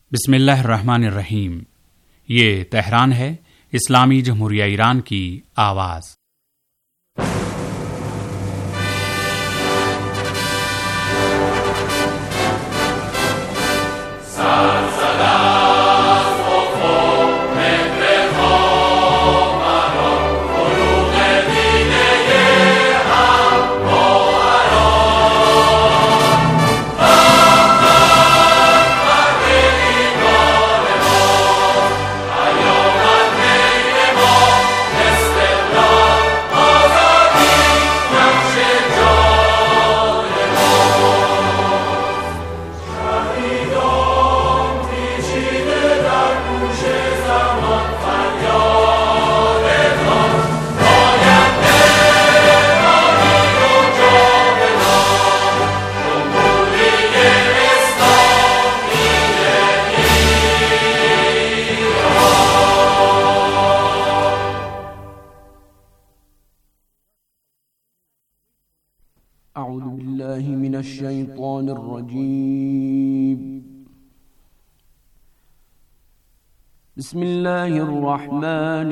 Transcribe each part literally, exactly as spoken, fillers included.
بسم اللہ الرحمن الرحیم۔ یہ تہران ہے، اسلامی جمہوریہ ایران کی آواز۔ اعوذ باللہ من الشیطان الرجیم، بسم اللہ الرحمن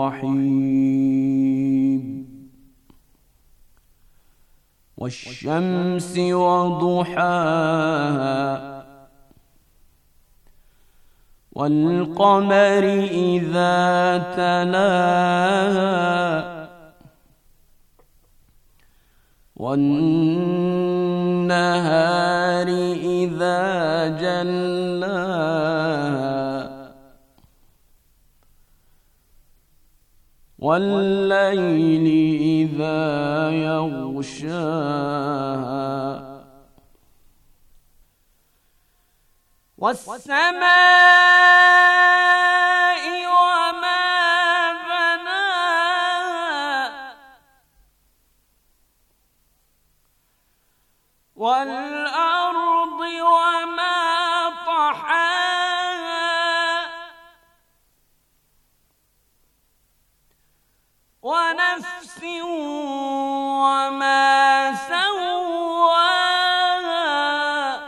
الرحیم، والشمس وضحاها والقمر اذا تلاها والنهار إذا جلاها والليل إذا يغشاها والسماء وما والأرض وما طحاها ونفس وما سواها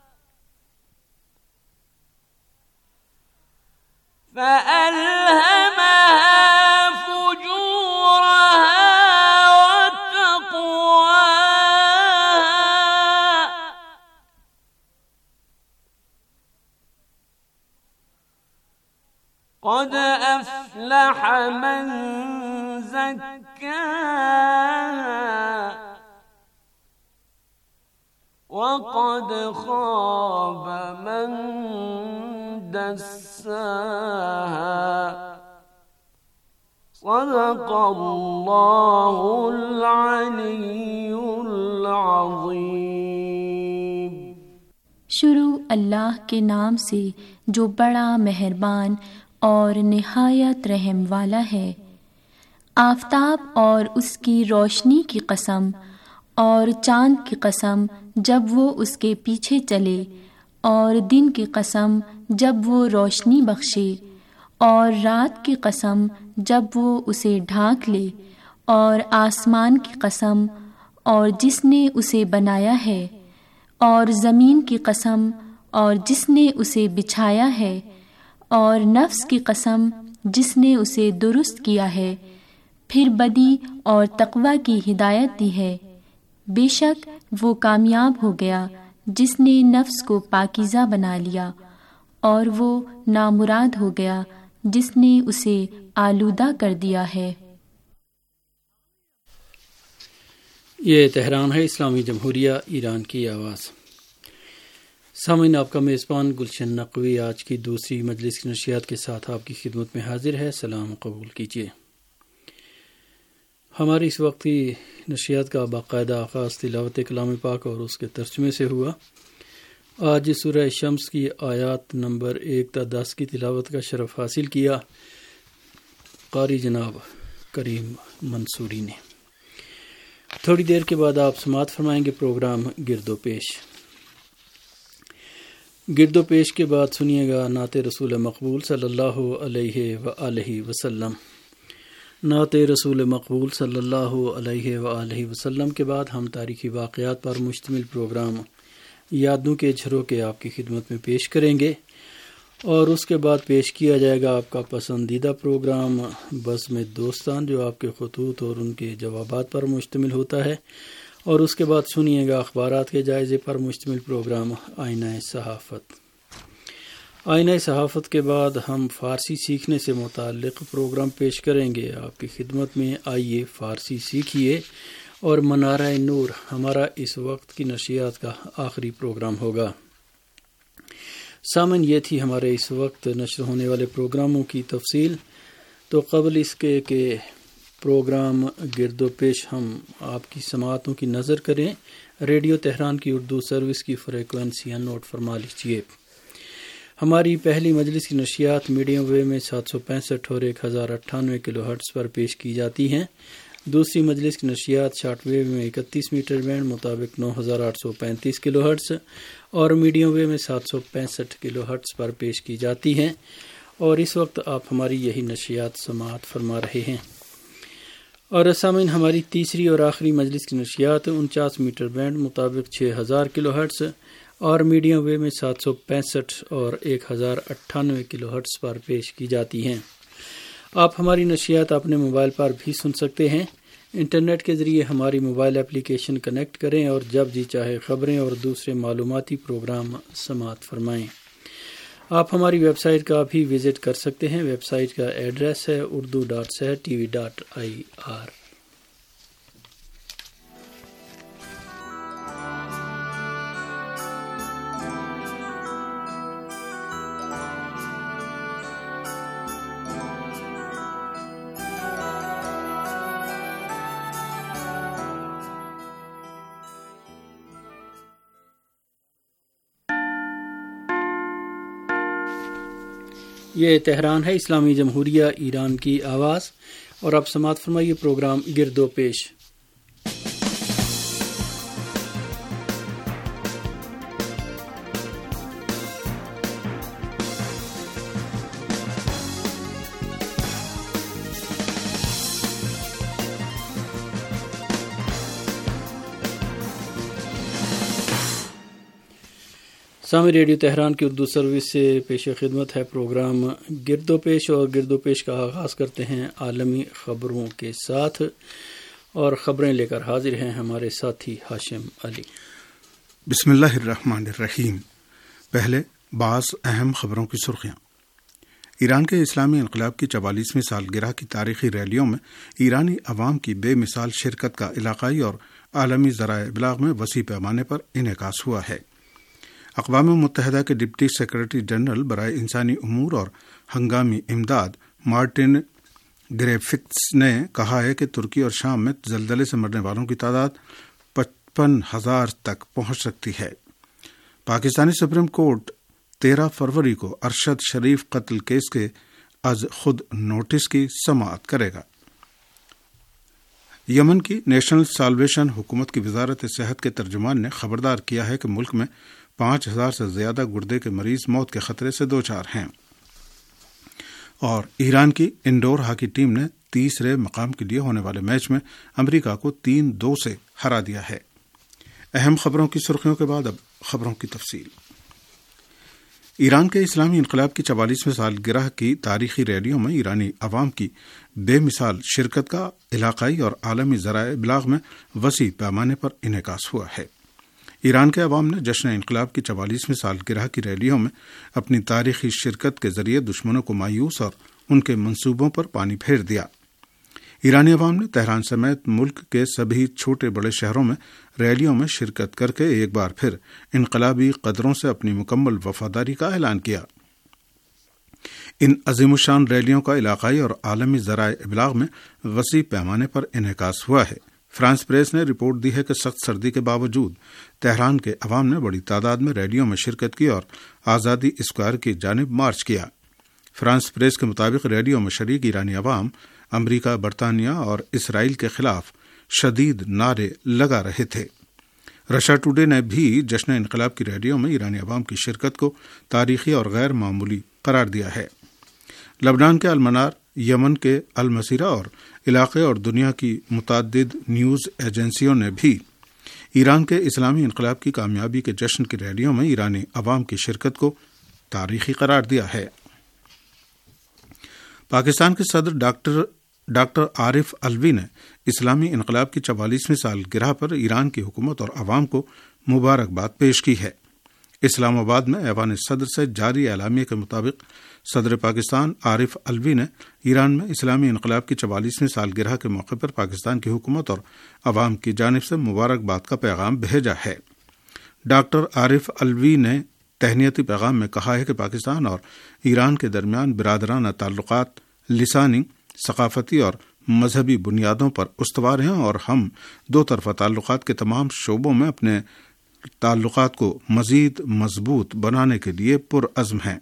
فألهمها قد أفلح من زكاها وقد خاب من دساها صدق اللہ العلی العظیم۔ شروع اللہ کے نام سے جو بڑا مہربان اور نہایت رحم والا ہے۔ آفتاب اور اس کی روشنی کی قسم، اور چاند کی قسم جب وہ اس کے پیچھے چلے، اور دن کی قسم جب وہ روشنی بخشے، اور رات کی قسم جب وہ اسے ڈھانک لے، اور آسمان کی قسم اور جس نے اسے بنایا ہے، اور زمین کی قسم اور جس نے اسے بچھایا ہے، اور نفس کی قسم جس نے اسے درست کیا ہے، پھر بدی اور تقوی کی ہدایت دی ہے۔ بے شک وہ کامیاب ہو گیا جس نے نفس کو پاکیزہ بنا لیا، اور وہ نامراد ہو گیا جس نے اسے آلودہ کر دیا ہے۔ یہ تہران ہے، اسلامی جمہوریہ ایران کی آواز۔ سامعین، آپ کا میزبان گلشن نقوی آج کی دوسری مجلس کی نشریات کے ساتھ آپ کی خدمت میں حاضر ہے۔ سلام قبول کیجیے۔ ہماری اس وقت کی نشریات کا باقاعدہ آغاز تلاوت کلام پاک اور اس کے ترجمے سے ہوا۔ آج سورہ شمس کی آیات نمبر ایک تا دس کی تلاوت کا شرف حاصل کیا قاری جناب کریم منصوری نے۔ تھوڑی دیر کے بعد آپ سماعت فرمائیں گے پروگرام گرد و پیش۔ گرد و پیش کے بعد سنیے گا نعت رسول مقبول صلی اللہ علیہ وآلہ وسلم۔ نعت رسول مقبول صلی اللہ علیہ وآلہ وسلم کے بعد ہم تاریخی واقعات پر مشتمل پروگرام یادوں کے جھروکے آپ کی خدمت میں پیش کریں گے۔ اور اس کے بعد پیش کیا جائے گا آپ کا پسندیدہ پروگرام بزم دوستان، جو آپ کے خطوط اور ان کے جوابات پر مشتمل ہوتا ہے، اور اس کے بعد سنیے گا اخبارات کے جائزے پر مشتمل پروگرام آئینہ صحافت۔ آئینہ صحافت کے بعد ہم فارسی سیکھنے سے متعلق پروگرام پیش کریں گے۔ آپ کی خدمت میں آئیے فارسی سیکھیے، اور منارہ نور ہمارا اس وقت کی نشریات کا آخری پروگرام ہوگا۔ سامن، یہ تھی ہمارے اس وقت نشر ہونے والے پروگراموں کی تفصیل۔ تو قبل اس کے کہ پروگرام گرد و پیش ہم آپ کی سماعتوں کی نظر کریں، ریڈیو تہران کی اردو سروس کی فریکوینسیاں نوٹ فرما لیجیے۔ ہماری پہلی مجلس کی نشریات میڈیم ویو میں سات سو پینسٹھ اور ایک ہزار اٹھانوے کلو ہرٹز پر پیش کی جاتی ہیں۔ دوسری مجلس کی نشریات شارٹ ویو میں اکتیس میٹر بینڈ مطابق نو ہزار آٹھ سو پینتیس کلو ہرٹز اور میڈیم ویو میں سات سو پینسٹھ کلو ہرٹز پر پیش کی جاتی ہیں، اور اس وقت آپ ہماری یہی نشریات سماعت فرما رہے ہیں۔ اور سامعین، ہماری تیسری اور آخری مجلس کی نشریات انچاس میٹر بینڈ مطابق چھ ہزار کلو ہرٹز اور میڈیم ویو میں سات سو پینسٹھ اور ایک ہزار اٹھانوے کلو ہرٹز پر پیش کی جاتی ہیں۔ آپ ہماری نشریات اپنے موبائل پر بھی سن سکتے ہیں۔ انٹرنیٹ کے ذریعے ہماری موبائل اپلیکیشن کنیکٹ کریں اور جب جی چاہے خبریں اور دوسرے معلوماتی پروگرام سماعت فرمائیں۔ آپ ہماری ویب سائٹ کا بھی وزٹ کر سکتے ہیں۔ ویب سائٹ کا ایڈریس ہے اردو ڈاٹ صحت T V dot I R. یہ تہران ہے، اسلامی جمہوریہ ایران کی آواز، اور اب سماعت فرمائیے پروگرام گرد و پیش۔ سامع، ریڈیو تہران کی اردو سروس سے پیش خدمت ہے پروگرام گرد و پیش، اور گرد و پیش کا آغاز کرتے ہیں عالمی خبروں کے ساتھ، اور خبریں لے کر حاضر ہیں ہمارے ساتھی ہاشم علی۔ بسم اللہ الرحمن الرحیم۔ پہلے بعض اہم خبروں کی سرخیاں۔ ایران کے اسلامی انقلاب کی چوالیسویں سالگرہ کی تاریخی ریلیوں میں ایرانی عوام کی بے مثال شرکت کا علاقائی اور عالمی ذرائع ابلاغ میں وسیع پیمانے پر انعکاس ہوا ہے۔ اقوام متحدہ کے ڈپٹی سیکرٹری جنرل برائے انسانی امور اور ہنگامی امداد مارٹن گریفکس نے کہا ہے کہ ترکی اور شام میں زلزلے سے مرنے والوں کی تعداد پچپن ہزار تک پہنچ سکتی ہے۔ پاکستانی سپریم کورٹ تیرہ فروری کو ارشد شریف قتل کیس کے از خود نوٹس کی سماعت کرے گا۔ یمن کی نیشنل سالویشن حکومت کی وزارت صحت کے ترجمان نے خبردار کیا ہے کہ ملک میں پانچ ہزار سے زیادہ گردے کے مریض موت کے خطرے سے دوچار ہیں، اور ایران کی انڈور ہاکی ٹیم نے تیسرے مقام کے لیے ہونے والے میچ میں امریکہ کو تین دو سے ہرا دیا ہے۔ اہم خبروں کی سرخیوں کے بعد اب خبروں کی تفصیل۔ ایران کے اسلامی انقلاب کی چوالیسویں سالگرہ کی تاریخی ریلیوں میں ایرانی عوام کی بے مثال شرکت کا علاقائی اور عالمی ذرائع ابلاغ میں وسیع پیمانے پر انعکاس ہوا ہے۔ ایران کے عوام نے جشن انقلاب کی چوالیسویں سالگرہ کی ریلیوں میں اپنی تاریخی شرکت کے ذریعے دشمنوں کو مایوس اور ان کے منصوبوں پر پانی پھیر دیا۔ ایرانی عوام نے تہران سمیت ملک کے سبھی چھوٹے بڑے شہروں میں ریلیوں میں شرکت کر کے ایک بار پھر انقلابی قدروں سے اپنی مکمل وفاداری کا اعلان کیا۔ ان عظیم الشان ریلیوں کا علاقائی اور عالمی ذرائع ابلاغ میں وسیع پیمانے پر انعکاس ہوا ہے۔ فرانس پریس نے رپورٹ دی ہے کہ سخت سردی کے باوجود تہران کے عوام نے بڑی تعداد میں ریلیوں میں شرکت کی اور آزادی اسکوائر کی جانب مارچ کیا۔ فرانس پریس کے مطابق ریلیوں میں شریک ایرانی عوام امریکہ، برطانیہ اور اسرائیل کے خلاف شدید نعرے لگا رہے تھے۔ رشا ٹوڈے نے بھی جشن انقلاب کی ریلیوں میں ایرانی عوام کی شرکت کو تاریخی اور غیر معمولی قرار دیا ہے۔ لبنان کے المنار، یمن کے المسیرہ اور علاقے اور دنیا کی متعدد نیوز ایجنسیوں نے بھی ایران کے اسلامی انقلاب کی کامیابی کے جشن کی ریلیوں میں ایرانی عوام کی شرکت کو تاریخی قرار دیا ہے۔ پاکستان کے صدر ڈاکٹر ڈاکٹر عارف علوی نے اسلامی انقلاب کی چوالیسویں سالگرہ پر ایران کی حکومت اور عوام کو مبارکباد پیش کی ہے۔ اسلام آباد میں ایوان صدر سے جاری اعلامیے کے مطابق صدر پاکستان عارف علوی نے ایران میں اسلامی انقلاب کی چوالیسویں سالگرہ کے موقع پر پاکستان کی حکومت اور عوام کی جانب سے مبارکباد کا پیغام بھیجا ہے۔ ڈاکٹر عارف علوی نے تہنیتی پیغام میں کہا ہے کہ پاکستان اور ایران کے درمیان برادرانہ تعلقات لسانی، ثقافتی اور مذہبی بنیادوں پر استوار ہیں اور ہم دو طرفہ تعلقات کے تمام شعبوں میں اپنے تعلقات کو مزید مضبوط بنانے کے لیے پرعزم ہیں۔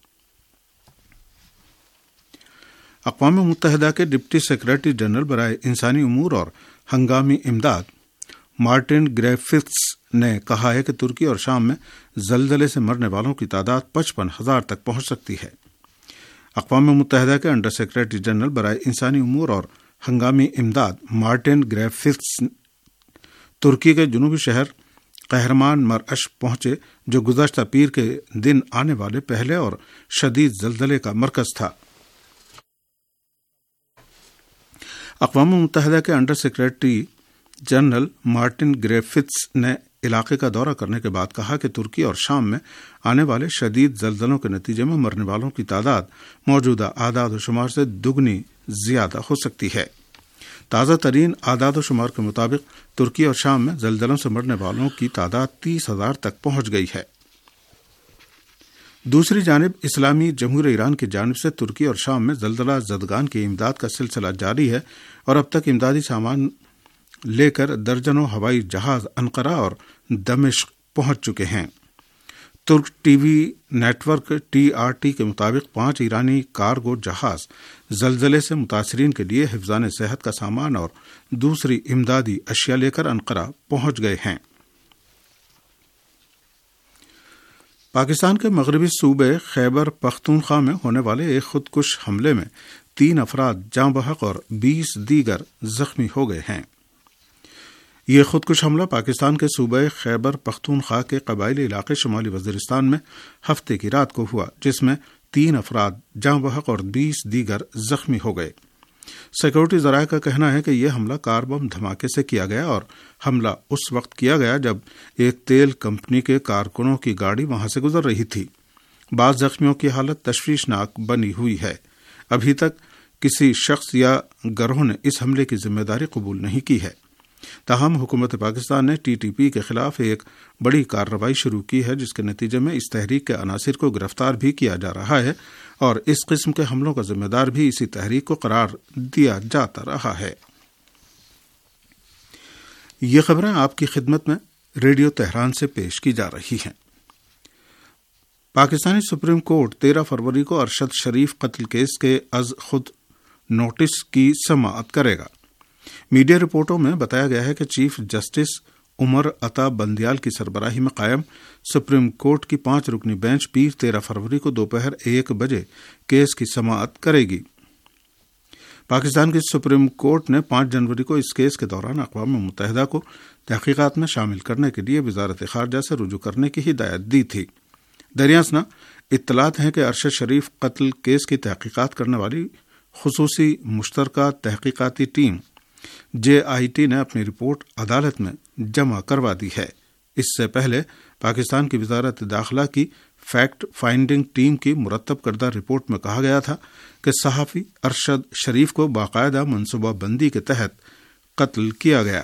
اقوام متحدہ کے ڈپٹی سیکرٹری جنرل برائے انسانی امور اور ہنگامی امداد مارٹن گریفتھس نے کہا ہے کہ ترکی اور شام میں زلزلے سے مرنے والوں کی تعداد پچپن ہزار تک پہنچ سکتی ہے۔ اقوام متحدہ کے انڈر سیکرٹری جنرل برائے انسانی امور اور ہنگامی امداد مارٹن گریفتھس ترکی کے جنوبی شہر قہرمان مرعش پہنچے، جو گزشتہ پیر کے دن آنے والے پہلے اور شدید زلزلے کا مرکز تھا۔ اقوام متحدہ کے under secretary general Martin Griffiths نے علاقے کا دورہ کرنے کے بعد کہا کہ ترکی اور شام میں آنے والے شدید زلزلوں کے نتیجے میں مرنے والوں کی تعداد موجودہ اعداد و شمار سے دگنی زیادہ ہو سکتی ہے۔ تازہ ترین اعداد و شمار کے مطابق ترکی اور شام میں زلزلوں سے مرنے والوں کی تعداد تیس ہزار تک پہنچ گئی ہے۔ دوسری جانب اسلامی جمہوریہ ایران کی جانب سے ترکی اور شام میں زلزلہ زدگان کی امداد کا سلسلہ جاری ہے اور اب تک امدادی سامان لے کر درجنوں ہوائی جہاز انقرہ اور دمشق پہنچ چکے ہیں۔ ترک T V network T R T کے مطابق پانچ ایرانی کارگو جہاز زلزلے سے متاثرین کے لیے حفظان صحت کا سامان اور دوسری امدادی اشیاء لے کر انقرہ پہنچ گئے ہیں۔ پاکستان کے مغربی صوبے خیبر پختونخوا میں ہونے والے ایک خودکش حملے میں تین افراد جاں بحق اور بیس دیگر زخمی ہو گئے ہیں۔ یہ خودکش حملہ پاکستان کے صوبے خیبر پختونخوا کے قبائلی علاقے شمالی وزیرستان میں ہفتے کی رات کو ہوا، جس میں تین افراد جاں بحق اور بیس دیگر زخمی ہو گئے۔ سیکورٹی ذرائع کا کہنا ہے کہ یہ حملہ کار بم دھماکے سے کیا گیا اور حملہ اس وقت کیا گیا جب ایک تیل کمپنی کے کارکنوں کی گاڑی وہاں سے گزر رہی تھی۔ بعض زخمیوں کی حالت تشویشناک بنی ہوئی ہے۔ ابھی تک کسی شخص یا گروہ نے اس حملے کی ذمہ داری قبول نہیں کی ہے۔ تاہم حکومت پاکستان نے ٹی ٹی پی کے خلاف ایک بڑی کارروائی شروع کی ہے، جس کے نتیجے میں اس تحریک کے عناصر کو گرفتار بھی کیا جا رہا ہے اور اس قسم کے حملوں کا ذمہ دار بھی اسی تحریک کو قرار دیا جاتا رہا ہے۔ یہ خبریں آپ کی خدمت میں ریڈیو تہران سے پیش کی جا رہی ہیں۔ پاکستانی سپریم کورٹ تیرہ فروری کو ارشد شریف قتل کیس کے از خود نوٹس کی سماعت کرے گا۔ میڈیا رپورٹوں میں بتایا گیا ہے کہ چیف جسٹس عمر عطا بندیال کی سربراہی میں قائم سپریم کورٹ کی پانچ رکنی بینچ پیر تیرہ فروری کو دوپہر ایک بجے کیس کی سماعت کرے گی۔ پاکستان کی سپریم کورٹ نے پانچ جنوری کو اس کیس کے دوران اقوام متحدہ کو تحقیقات میں شامل کرنے کے لیے وزارت خارجہ سے رجوع کرنے کی ہدایت دی تھی۔ دریاسنا اطلاعات ہیں کہ ارشد شریف قتل کیس کی تحقیقات کرنے والی خصوصی مشترکہ تحقیقاتی ٹیم جے آئی ٹی نے اپنی رپورٹ عدالت میں جمع کروا دی ہے۔ اس سے پہلے پاکستان کی وزارت داخلہ کی فیکٹ فائنڈنگ ٹیم کی مرتب کردہ رپورٹ میں کہا گیا تھا کہ صحافی ارشد شریف کو باقاعدہ منصوبہ بندی کے تحت قتل کیا گیا۔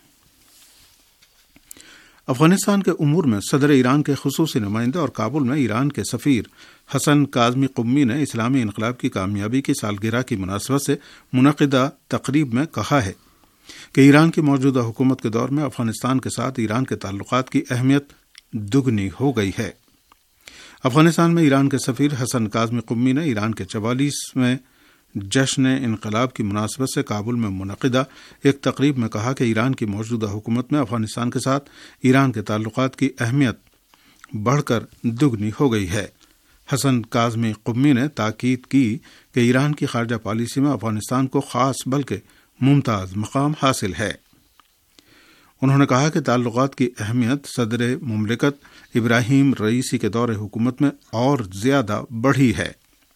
افغانستان کے امور میں صدر ایران کے خصوصی نمائندے اور کابل میں ایران کے سفیر حسن کاظمی قمی نے اسلامی انقلاب کی کامیابی کی سالگرہ کی مناسبت سے منعقدہ تقریب میں کہا ہے کہ ایران کی موجودہ حکومت کے دور میں افغانستان کے ساتھ ایران کے تعلقات کی اہمیت دگنی ہو گئی ہے۔ افغانستان میں ایران کے سفیر حسن کاظمی قمی نے ایران کے چوالیسویں جشن انقلاب کی مناسبت سے کابل میں منعقدہ ایک تقریب میں کہا کہ ایران کی موجودہ حکومت میں افغانستان کے ساتھ ایران کے تعلقات کی اہمیت بڑھ کر دگنی ہو گئی ہے۔ حسن کاظمی قمی نے تاکید کی کہ ایران کی خارجہ پالیسی میں افغانستان کو خاص بلکہ ممتاز مقام حاصل ہے۔ انہوں نے کہا کہ تعلقات کی اہمیت صدر مملکت ابراہیم رئیسی کے دور حکومت میں اور زیادہ بڑھی ہے۔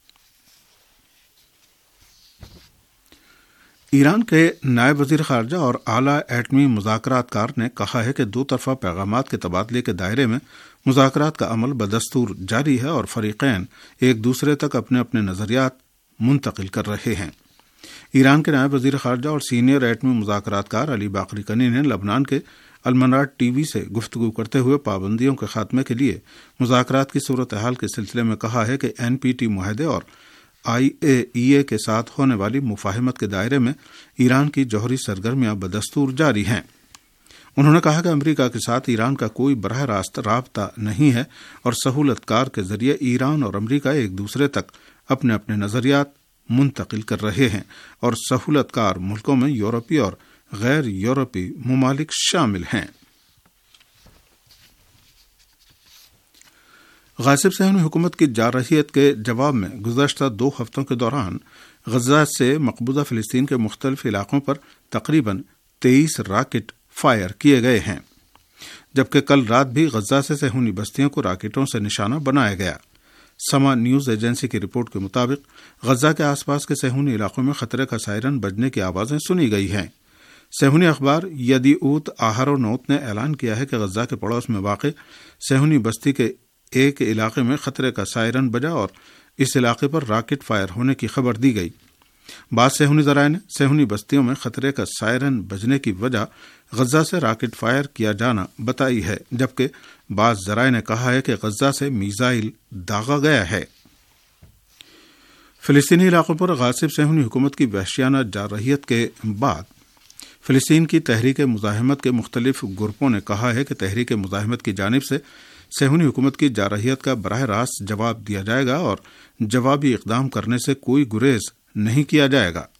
ایران کے نائب وزیر خارجہ اور اعلیٰ ایٹمی مذاکرات کار نے کہا ہے کہ دو طرفہ پیغامات کے تبادلے کے دائرے میں مذاکرات کا عمل بدستور جاری ہے اور فریقین ایک دوسرے تک اپنے اپنے نظریات منتقل کر رہے ہیں۔ ایران کے نائب وزیر خارجہ اور سینئر ایٹمی مذاکرات کار علی باقری کنی نے لبنان کے المنار ٹی وی سے گفتگو کرتے ہوئے پابندیوں کے خاتمے کے لیے مذاکرات کی صورتحال کے سلسلے میں کہا ہے کہ این پی ٹی معاہدے اور آئی اے ای اے کے ساتھ ہونے والی مفاہمت کے دائرے میں ایران کی جوہری سرگرمیاں بدستور جاری ہیں۔ انہوں نے کہا کہ امریکہ کے ساتھ ایران کا کوئی براہ راست رابطہ نہیں ہے اور سہولت کار کے ذریعے ایران اور امریکہ ایک دوسرے تک اپنے اپنے نظریات منتقل کر رہے ہیں اور سہولت کار ملکوں میں یورپی اور غیر یورپی ممالک شامل ہیں۔ غاصب صہیونی حکومت کی جارحیت کے جواب میں گزشتہ دو ہفتوں کے دوران غزہ سے مقبوضہ فلسطین کے مختلف علاقوں پر تقریباً تیئیس راکٹ فائر کیے گئے ہیں، جبکہ کل رات بھی غزہ سے صہیونی بستیوں کو راکٹوں سے نشانہ بنایا گیا۔ سما نیوز ایجنسی کی رپورٹ کے مطابق غزہ کے آس پاس کے صہیونی علاقوں میں خطرے کا سائرن بجنے کی آوازیں سنی گئی ہیں۔ صہیونی اخبار یدیعوت آہرونوت نے اعلان کیا ہے کہ غزہ کے پڑوس میں واقع صہیونی بستی کے ایک علاقے میں خطرے کا سائرن بجا اور اس علاقے پر راکٹ فائر ہونے کی خبر دی گئی۔ بعض صہیونی ذرائع نے صہیونی بستیوں میں خطرے کا سائرن بجنے کی وجہ غزہ سے راکٹ فائر کیا جانا بتائی ہے، جبکہ بعض ذرائع نے کہا ہے کہ غزہ سے میزائل داغا گیا ہے۔ فلسطینی علاقوں پر غاصب صہیونی حکومت کی وحشیانہ جارحیت کے بعد فلسطین کی تحریک مزاحمت کے مختلف گروپوں نے کہا ہے کہ تحریک مزاحمت کی جانب سے صہیونی حکومت کی جارحیت کا براہ راست جواب دیا جائے گا اور جوابی اقدام کرنے سے کوئی گریز نہیں کیا جائے گا۔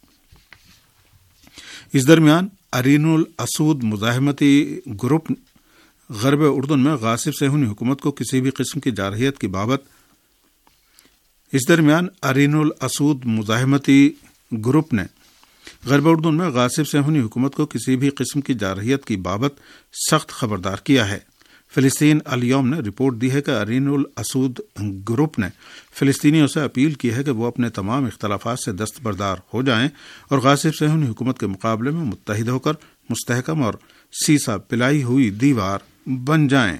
اس درمیان ارین الاسود مزاحمتی گروپ غرب اردن میں غاصب صہیونی حکومت کو کسی بھی قسم کی جارحیت کی بابت اس درمیان ارین الاسود مزاحمتی گروپ نے غرب اردن میں غاصب صہیونی حکومت کو کسی بھی قسم کی جارحیت کی بابت سخت خبردار کیا ہے۔ فلسطین الیوم نے رپورٹ دی ہے کہ ارین الاسود گروپ نے فلسطینیوں سے اپیل کی ہے کہ وہ اپنے تمام اختلافات سے دستبردار ہو جائیں اور غاصب صہیونی حکومت کے مقابلے میں متحد ہو کر مستحکم اور سیسا پلائی ہوئی دیوار بن جائیں۔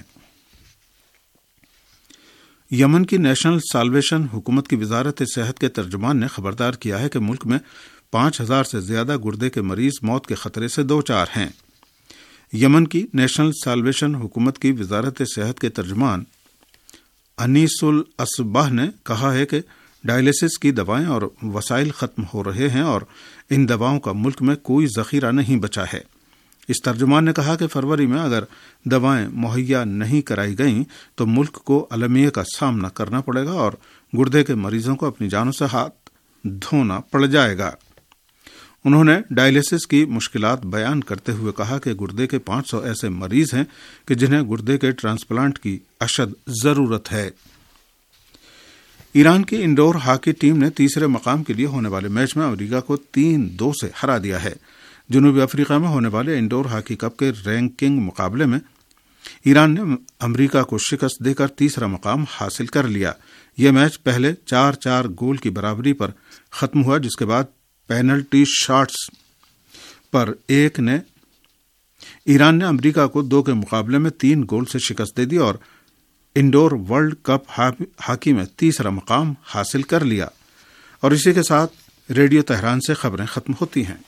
یمن کی نیشنل سالویشن حکومت کی وزارت صحت کے ترجمان نے خبردار کیا ہے کہ ملک میں پانچ ہزار سے زیادہ گردے کے مریض موت کے خطرے سے دوچار ہیں۔ یمن کی نیشنل سالویشن حکومت کی وزارت صحت کے ترجمان انیس الاصباح نے کہا ہے کہ ڈائلیسس کی دوائیں اور وسائل ختم ہو رہے ہیں اور ان دواؤں کا ملک میں کوئی ذخیرہ نہیں بچا ہے۔ اس ترجمان نے کہا کہ فروری میں اگر دوائیں مہیا نہیں کرائی گئیں تو ملک کو المیہ کا سامنا کرنا پڑے گا اور گردے کے مریضوں کو اپنی جانوں سے ہاتھ دھونا پڑ جائے گا۔ انہوں نے ڈائلیسس کی مشکلات بیان کرتے ہوئے کہا کہ گردے کے پانچ سو ایسے مریض ہیں کہ جنہیں گردے کے ٹرانسپلانٹ کی اشد ضرورت ہے۔ ایران کی انڈور ہاکی ٹیم نے تیسرے مقام کے لیے ہونے والے میچ میں امریکہ کو تین دو سے ہرا دیا ہے۔ جنوبی افریقہ میں ہونے والے انڈور ہاکی کپ کے رینکنگ مقابلے میں ایران نے امریکہ کو شکست دے کر تیسرا مقام حاصل کر لیا۔ یہ میچ پہلے چار چار گول کی برابری پر ختم ہوا، جس کے بعد پینلٹی شاٹس پر ایک نے ایران نے امریکہ کو دو کے مقابلے میں تین گول سے شکست دے دی اور انڈور ورلڈ کپ ہاکی میں تیسرا مقام حاصل کر لیا۔ اور اسی کے ساتھ ریڈیو تہران سے خبریں ختم ہوتی ہیں۔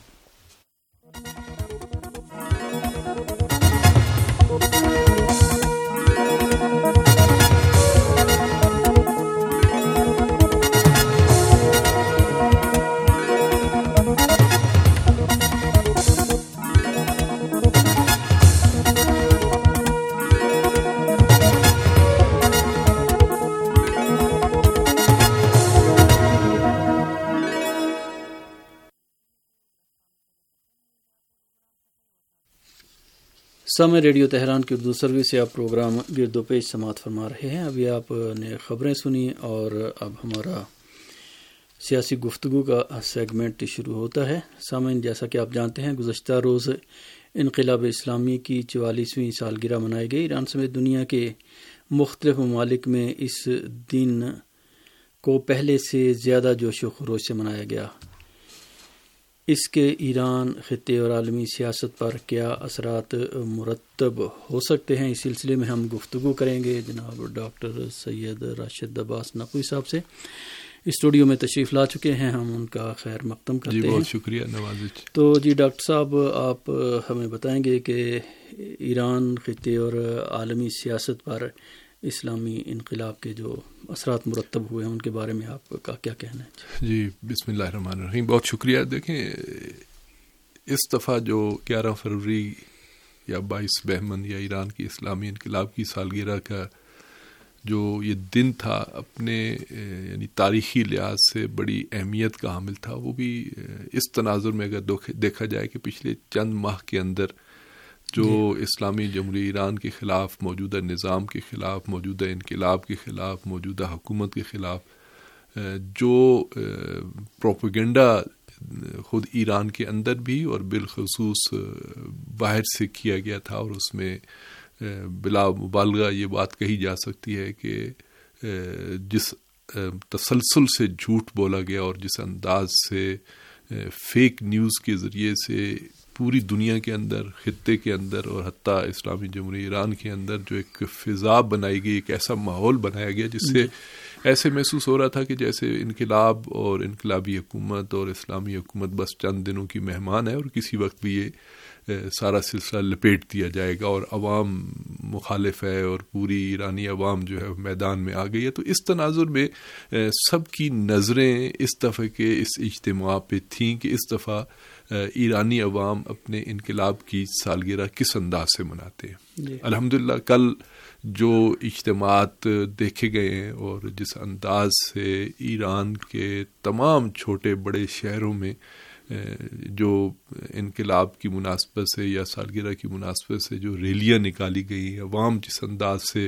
سامع ریڈیو تہران کی اردو سروس سے آپ پروگرام گرد و پیش سماعت فرما رہے ہیں۔ ابھی آپ نے خبریں سنی اور اب ہمارا سیاسی گفتگو کا سیگمنٹ شروع ہوتا ہے۔ سامعین، جیسا کہ آپ جانتے ہیں گزشتہ روز انقلاب اسلامی کی چوالیسویں سالگرہ منائی گئی۔ ایران سمیت دنیا کے مختلف ممالک میں اس دن کو پہلے سے زیادہ جوش و خروش سے منایا گیا۔ اس کے ایران خطے اور عالمی سیاست پر کیا اثرات مرتب ہو سکتے ہیں، اس سلسلے میں ہم گفتگو کریں گے جناب ڈاکٹر سید راشد عباس نقوی صاحب سے۔ اسٹوڈیو میں تشریف لا چکے ہیں، ہم ان کا خیر مقدم کرتے ہیں۔ جی بہت شکریہ نوازش۔ تو جی ڈاکٹر صاحب، آپ ہمیں بتائیں گے کہ ایران خطے اور عالمی سیاست پر اسلامی انقلاب کے جو اثرات مرتب ہوئے ہیں ان کے بارے میں آپ کا کیا کہنا ہے؟ جی بسم اللہ الرحمن الرحیم، بہت شکریہ۔ دیکھیں، اس دفعہ جو گیارہ فروری یا بائیس بہمن یا ایران کی اسلامی انقلاب کی سالگرہ کا جو یہ دن تھا، اپنے یعنی تاریخی لحاظ سے بڑی اہمیت کا حامل تھا۔ وہ بھی اس تناظر میں اگر دیکھا جائے کہ پچھلے چند ماہ کے اندر جو اسلامی جمہوریہ ایران کے خلاف، موجودہ نظام کے خلاف، موجودہ انقلاب کے خلاف، موجودہ حکومت کے خلاف جو پروپیگنڈا خود ایران کے اندر بھی اور بالخصوص باہر سے کیا گیا تھا، اور اس میں بلا مبالغہ یہ بات کہی جا سکتی ہے کہ جس تسلسل سے جھوٹ بولا گیا اور جس انداز سے فیک نیوز کے ذریعے سے پوری دنیا کے اندر، خطے کے اندر اور حتیٰ اسلامی جمہوریہ ایران کے اندر جو ایک فضا بنائی گئی، ایک ایسا ماحول بنایا گیا جس سے ایسے محسوس ہو رہا تھا کہ جیسے انقلاب اور انقلابی حکومت اور اسلامی حکومت بس چند دنوں کی مہمان ہے اور کسی وقت بھی یہ سارا سلسلہ لپیٹ دیا جائے گا اور عوام مخالف ہے اور پوری ایرانی عوام جو ہے میدان میں آ گئی ہے۔ تو اس تناظر میں سب کی نظریں اس دفعہ کے اس اجتماع پہ تھیں کہ اس دفعہ ایرانی عوام اپنے انقلاب کی سالگرہ کس انداز سے مناتے ہیں۔ جی الحمدللہ کل جو اجتماعات دیکھے گئے ہیں اور جس انداز سے ایران کے تمام چھوٹے بڑے شہروں میں جو انقلاب کی مناسبت سے یا سالگرہ کی مناسبت سے جو ریلیاں نکالی گئی، عوام جس انداز سے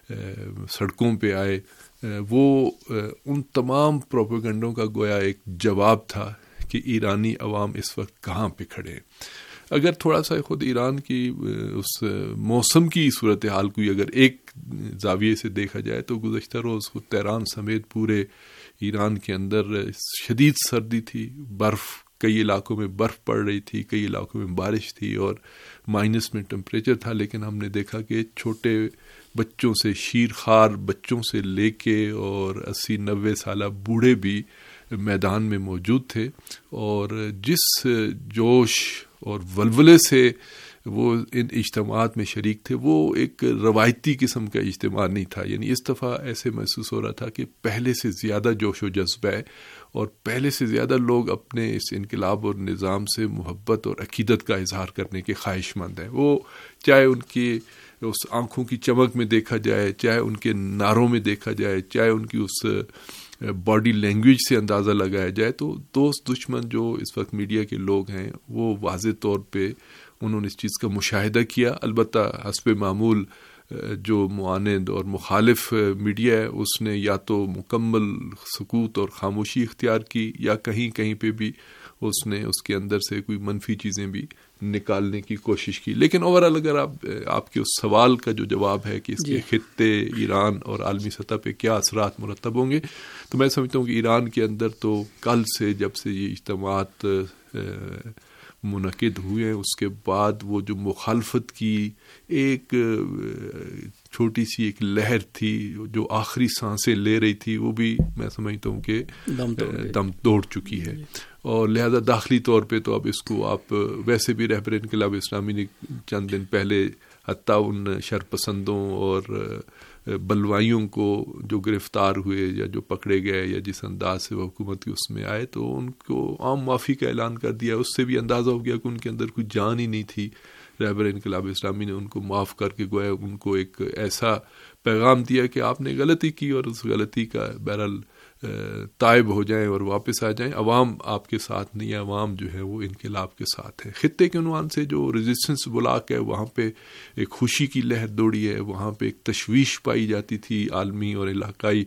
سڑکوں پہ آئے، وہ ان تمام پروپیگنڈوں کا گویا ایک جواب تھا کہ ایرانی عوام اس وقت کہاں پہ کھڑے ہیں۔ اگر تھوڑا سا خود ایران کی اس موسم کی صورتحال کو اگر ایک زاویے سے دیکھا جائے تو گزشتہ روز خود تہران سمیت پورے ایران کے اندر شدید سردی تھی، برف، کئی علاقوں میں برف پڑ رہی تھی، کئی علاقوں میں بارش تھی اور مائنس میں ٹمپریچر تھا، لیکن ہم نے دیکھا کہ چھوٹے بچوں سے، شیر خوار بچوں سے لے کے اور اسی نوے سالہ بوڑھے بھی میدان میں موجود تھے، اور جس جوش اور ولولے سے وہ ان اجتماعات میں شریک تھے وہ ایک روایتی قسم کا اجتماع نہیں تھا۔ یعنی اس دفعہ ایسے محسوس ہو رہا تھا کہ پہلے سے زیادہ جوش و جذبہ ہے اور پہلے سے زیادہ لوگ اپنے اس انقلاب اور نظام سے محبت اور عقیدت کا اظہار کرنے کے خواہش مند ہیں۔ وہ چاہے ان کی اس آنکھوں کی چمک میں دیکھا جائے، چاہے ان کے نعروں میں دیکھا جائے، چاہے ان کی اس باڈی لینگویج سے اندازہ لگایا جائے، تو دوست دشمن جو اس وقت میڈیا کے لوگ ہیں وہ واضح طور پہ انہوں نے اس چیز کا مشاہدہ کیا۔ البتہ حسب معمول جو معاند اور مخالف میڈیا ہے اس نے یا تو مکمل سکوت اور خاموشی اختیار کی یا کہیں کہیں پہ بھی اس نے اس کے اندر سے کوئی منفی چیزیں بھی نکالنے کی کوشش کی۔ لیکن اوورآل اگر آپ آپ کے اس سوال کا جو جواب ہے کہ اس کے خطے، ایران اور عالمی سطح پہ کیا اثرات مرتب ہوں گے، تو میں سمجھتا ہوں کہ ایران کے اندر تو کل سے جب سے یہ اجتماعات منعقد ہوئے ہیں اس کے بعد وہ جو مخالفت کی ایک چھوٹی سی ایک لہر تھی جو آخری سانسیں لے رہی تھی، وہ بھی میں سمجھتا ہوں کہ دم توڑ چکی ہے، اور لہذا داخلی طور پہ تو اب اس کو آپ ویسے بھی رہبر انقلاب اسلامی نے چند دن پہلے حتیٰ ان شرپسندوں اور بلوائیوں کو جو گرفتار ہوئے یا جو پکڑے گئے یا جس انداز سے وہ حکومت کی اس میں آئے تو ان کو عام معافی کا اعلان کر دیا۔ اس سے بھی اندازہ ہو گیا کہ ان کے اندر کوئی جان ہی نہیں تھی۔ رہبر انقلاب اسلامی نے ان کو معاف کر کے گویا ان کو ایک ایسا پیغام دیا کہ آپ نے غلطی کی اور اس غلطی کا بہرحال تائب ہو جائیں اور واپس آ جائیں، عوام آپ کے ساتھ نہیں ہے، عوام جو ہے وہ انقلاب کے ساتھ ہے۔ خطے کے عنوان سے جو ریزسٹنس بلاک ہے وہاں پہ ایک خوشی کی لہر دوڑی ہے، وہاں پہ ایک تشویش پائی جاتی تھی عالمی اور علاقائی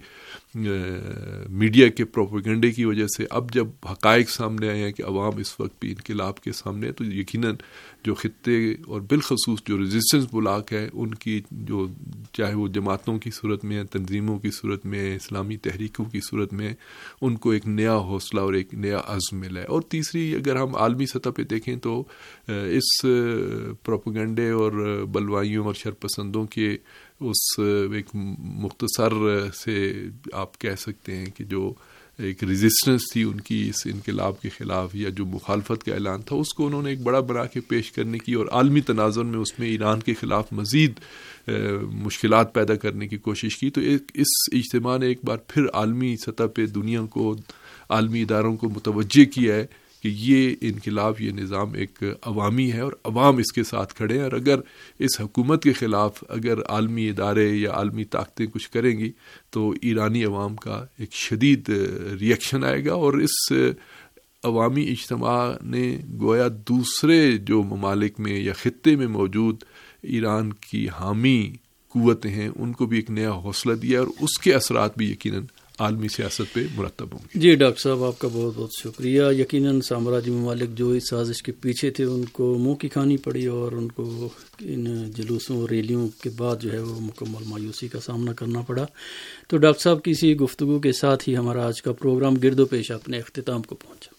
میڈیا کے پروپیگنڈے کی وجہ سے اب جب حقائق سامنے آئے ہیں کہ عوام اس وقت بھی انقلاب کے سامنے ہے، تو یقیناً جو خطے اور بالخصوص جو ریزسٹنس بلاک ہے ان کی، جو چاہے وہ جماعتوں کی صورت میں ہے، تنظیموں کی صورت میں ہے، اسلامی تحریکوں کی صورت میں، ان کو ایک نیا حوصلہ اور ایک نیا عزم ملا ہے۔ اور تیسری، اگر ہم عالمی سطح پہ دیکھیں تو اس پروپیگنڈے اور بلوائیوں اور شرپسندوں کے اس ایک مختصر سے آپ کہہ سکتے ہیں کہ جو ایک ریزسٹنس تھی ان کی اس انقلاب کے خلاف، یا جو مخالفت کا اعلان تھا، اس کو انہوں نے ایک بڑا بنا کے پیش کرنے کی اور عالمی تناظر میں اس میں ایران کے خلاف مزید مشکلات پیدا کرنے کی کوشش کی۔ تو ایک اس اجتماع نے ایک بار پھر عالمی سطح پہ دنیا کو، عالمی اداروں کو متوجہ کیا ہے کہ یہ انقلاب، یہ نظام ایک عوامی ہے اور عوام اس کے ساتھ کھڑے ہیں، اور اگر اس حکومت کے خلاف اگر عالمی ادارے یا عالمی طاقتیں کچھ کریں گی تو ایرانی عوام کا ایک شدید ریئیکشن آئے گا۔ اور اس عوامی اجتماع نے گویا دوسرے جو ممالک میں یا خطے میں موجود ایران کی حامی قوتیں ہیں ان کو بھی ایک نیا حوصلہ دیا، اور اس کے اثرات بھی یقیناً عالمی سیاست پہ مرتب ہوں گے۔ جی ڈاکٹر صاحب، آپ کا بہت بہت شکریہ۔ یقیناً سامراجی ممالک جو اس سازش کے پیچھے تھے ان کو منہ کی کھانی پڑی، اور ان کو ان جلوسوں اور ریلیوں کے بعد جو ہے وہ مکمل مایوسی کا سامنا کرنا پڑا۔ تو ڈاکٹر صاحب کی اسی گفتگو کے ساتھ ہی ہمارا آج کا پروگرام گرد و پیش اپنے اختتام کو پہنچا۔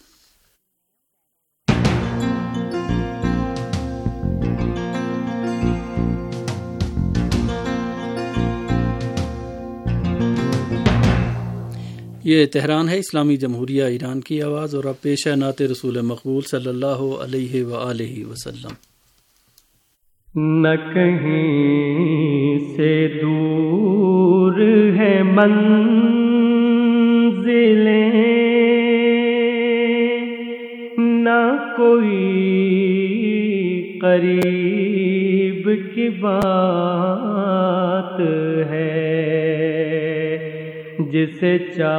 یہ تہران ہے، اسلامی جمہوریہ ایران کی آواز، اور اب پیش ہے نعت رسول مقبول صلی اللہ علیہ وآلہ وسلم۔ نہ کہیں سے دور ہے منزلیں، نہ کوئی قریب کی بات ہے، جسے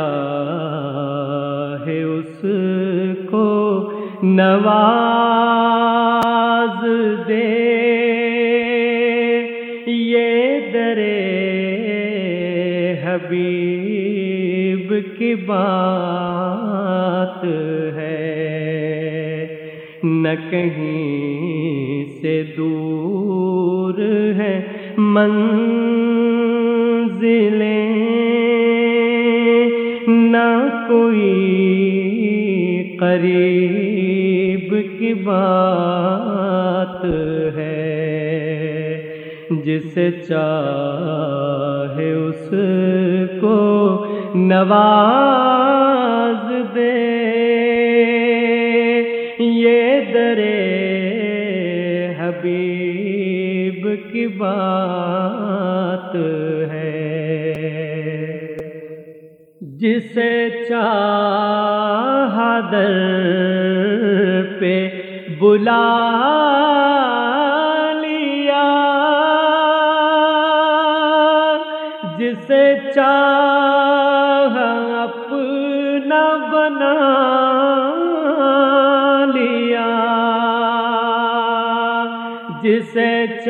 چاہے اس کو نواز دے، یہ درے حبیب کی بات ہے۔ نہ کہیں سے دور ہے منزلیں، نہ کوئی قریب کی بات ہے، جسے چاہے اس کو نواز دے، یہ درے حبیب کی بات ہے۔ جسے چاہا در پہ بلا لیا، جسے چاہا اپنا بنا لیا، جسے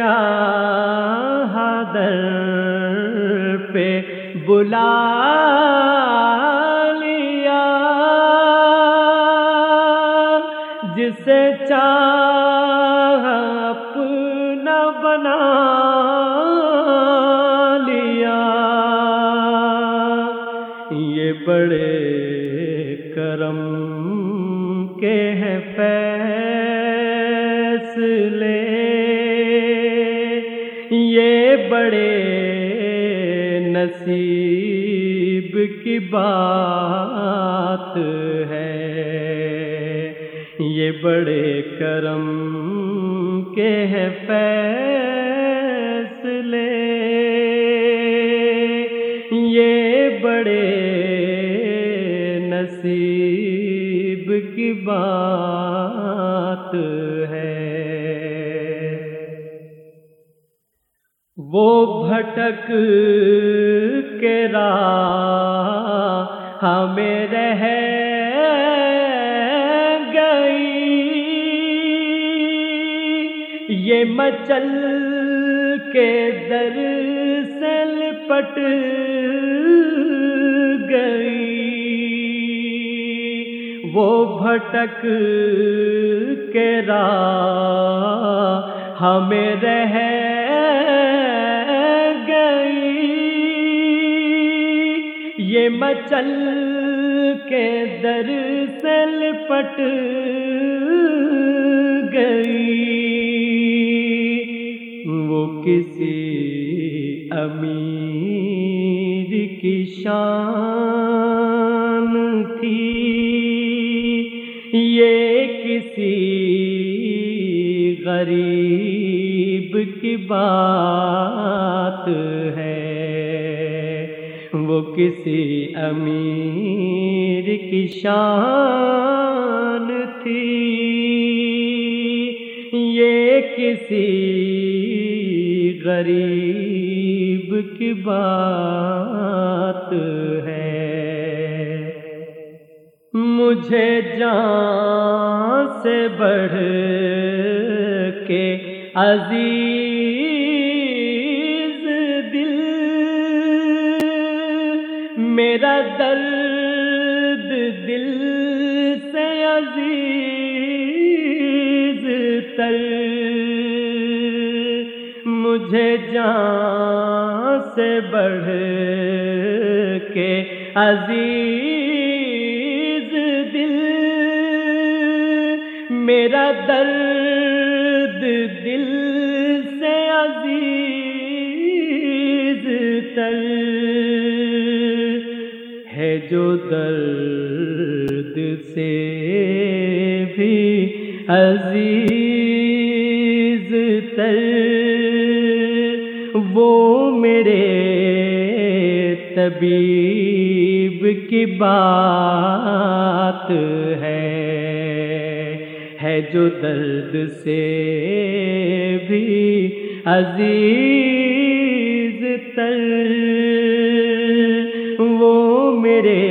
چاہا در پہ بلا لیا، جسے چاہا اپنا بنا لیا، یہ بڑے کرم کے ہیں فیصلے، یہ بڑے نصیب کی بات ہے، یہ بڑے کرم کے ہیں فیصلے، یہ بڑے نصیب کی بات ہے۔ وہ بھٹک کے راہ ہمیں رہ گئی، یہ مچل کے در سے لپٹ گئی وہ بھٹک کے راہ ہمیں رہ گئی، یہ مچل کے در سے لپٹ گئی، وہ کسی امیر کی شان تھی، یہ کسی غریب کی بات ہے، وہ کسی امیر کی شان تھی، یہ کسی غریب کی بات ہے۔ مجھے جان سے بڑھ کے عزیز دل، میرا درد دل سے عزیز تر، مجھے جان سے بڑھ کے عزیز دل، میرا درد دل سے عزیز تر ہے، جو درد سے بھی عزیز تر، وہ میرے طبیب کی بات ہے، ہے جو درد سے بھی عزیز تر، وہ میرے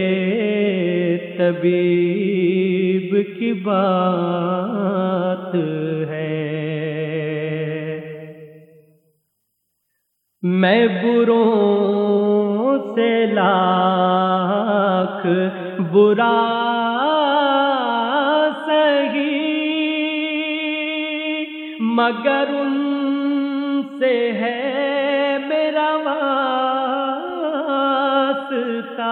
طبیب کی بات ہے۔ میں بروں سے لاکھ برا سہی، مگر ان سے ہے میرا واسطہ،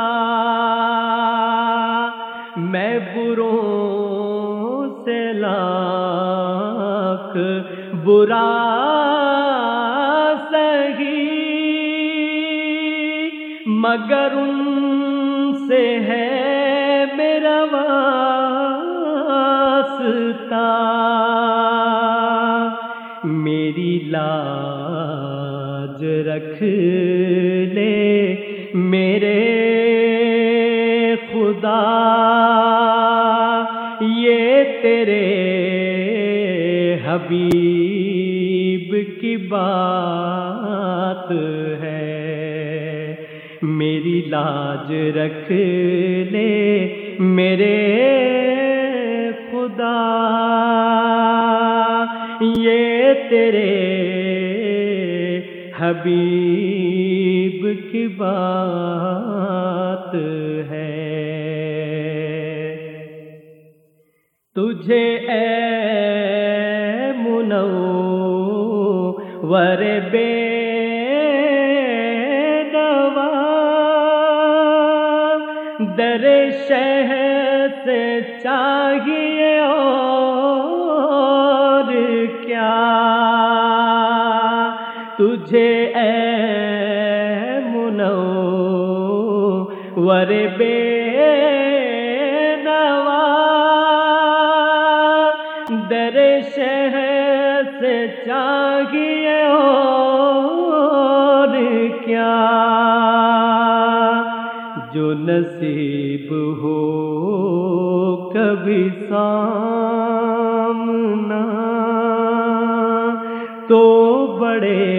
میں بروں سے لاکھ برا مگر ان سے ہے میرا واسطہ، میری لاج رکھ لے میرے خدا، یہ تیرے حبیب کی بات ہے، میری لاج رکھ لے میرے خدا، یہ تیرے حبیب کی بات ہے۔ تجھے اے منور بے در شہر سے چاہیے اور کیا، تجھے اے منور بے نوا در شہر سے چاہیے اور کیا، جو نصیب ہو کبھی سامنا تو بڑے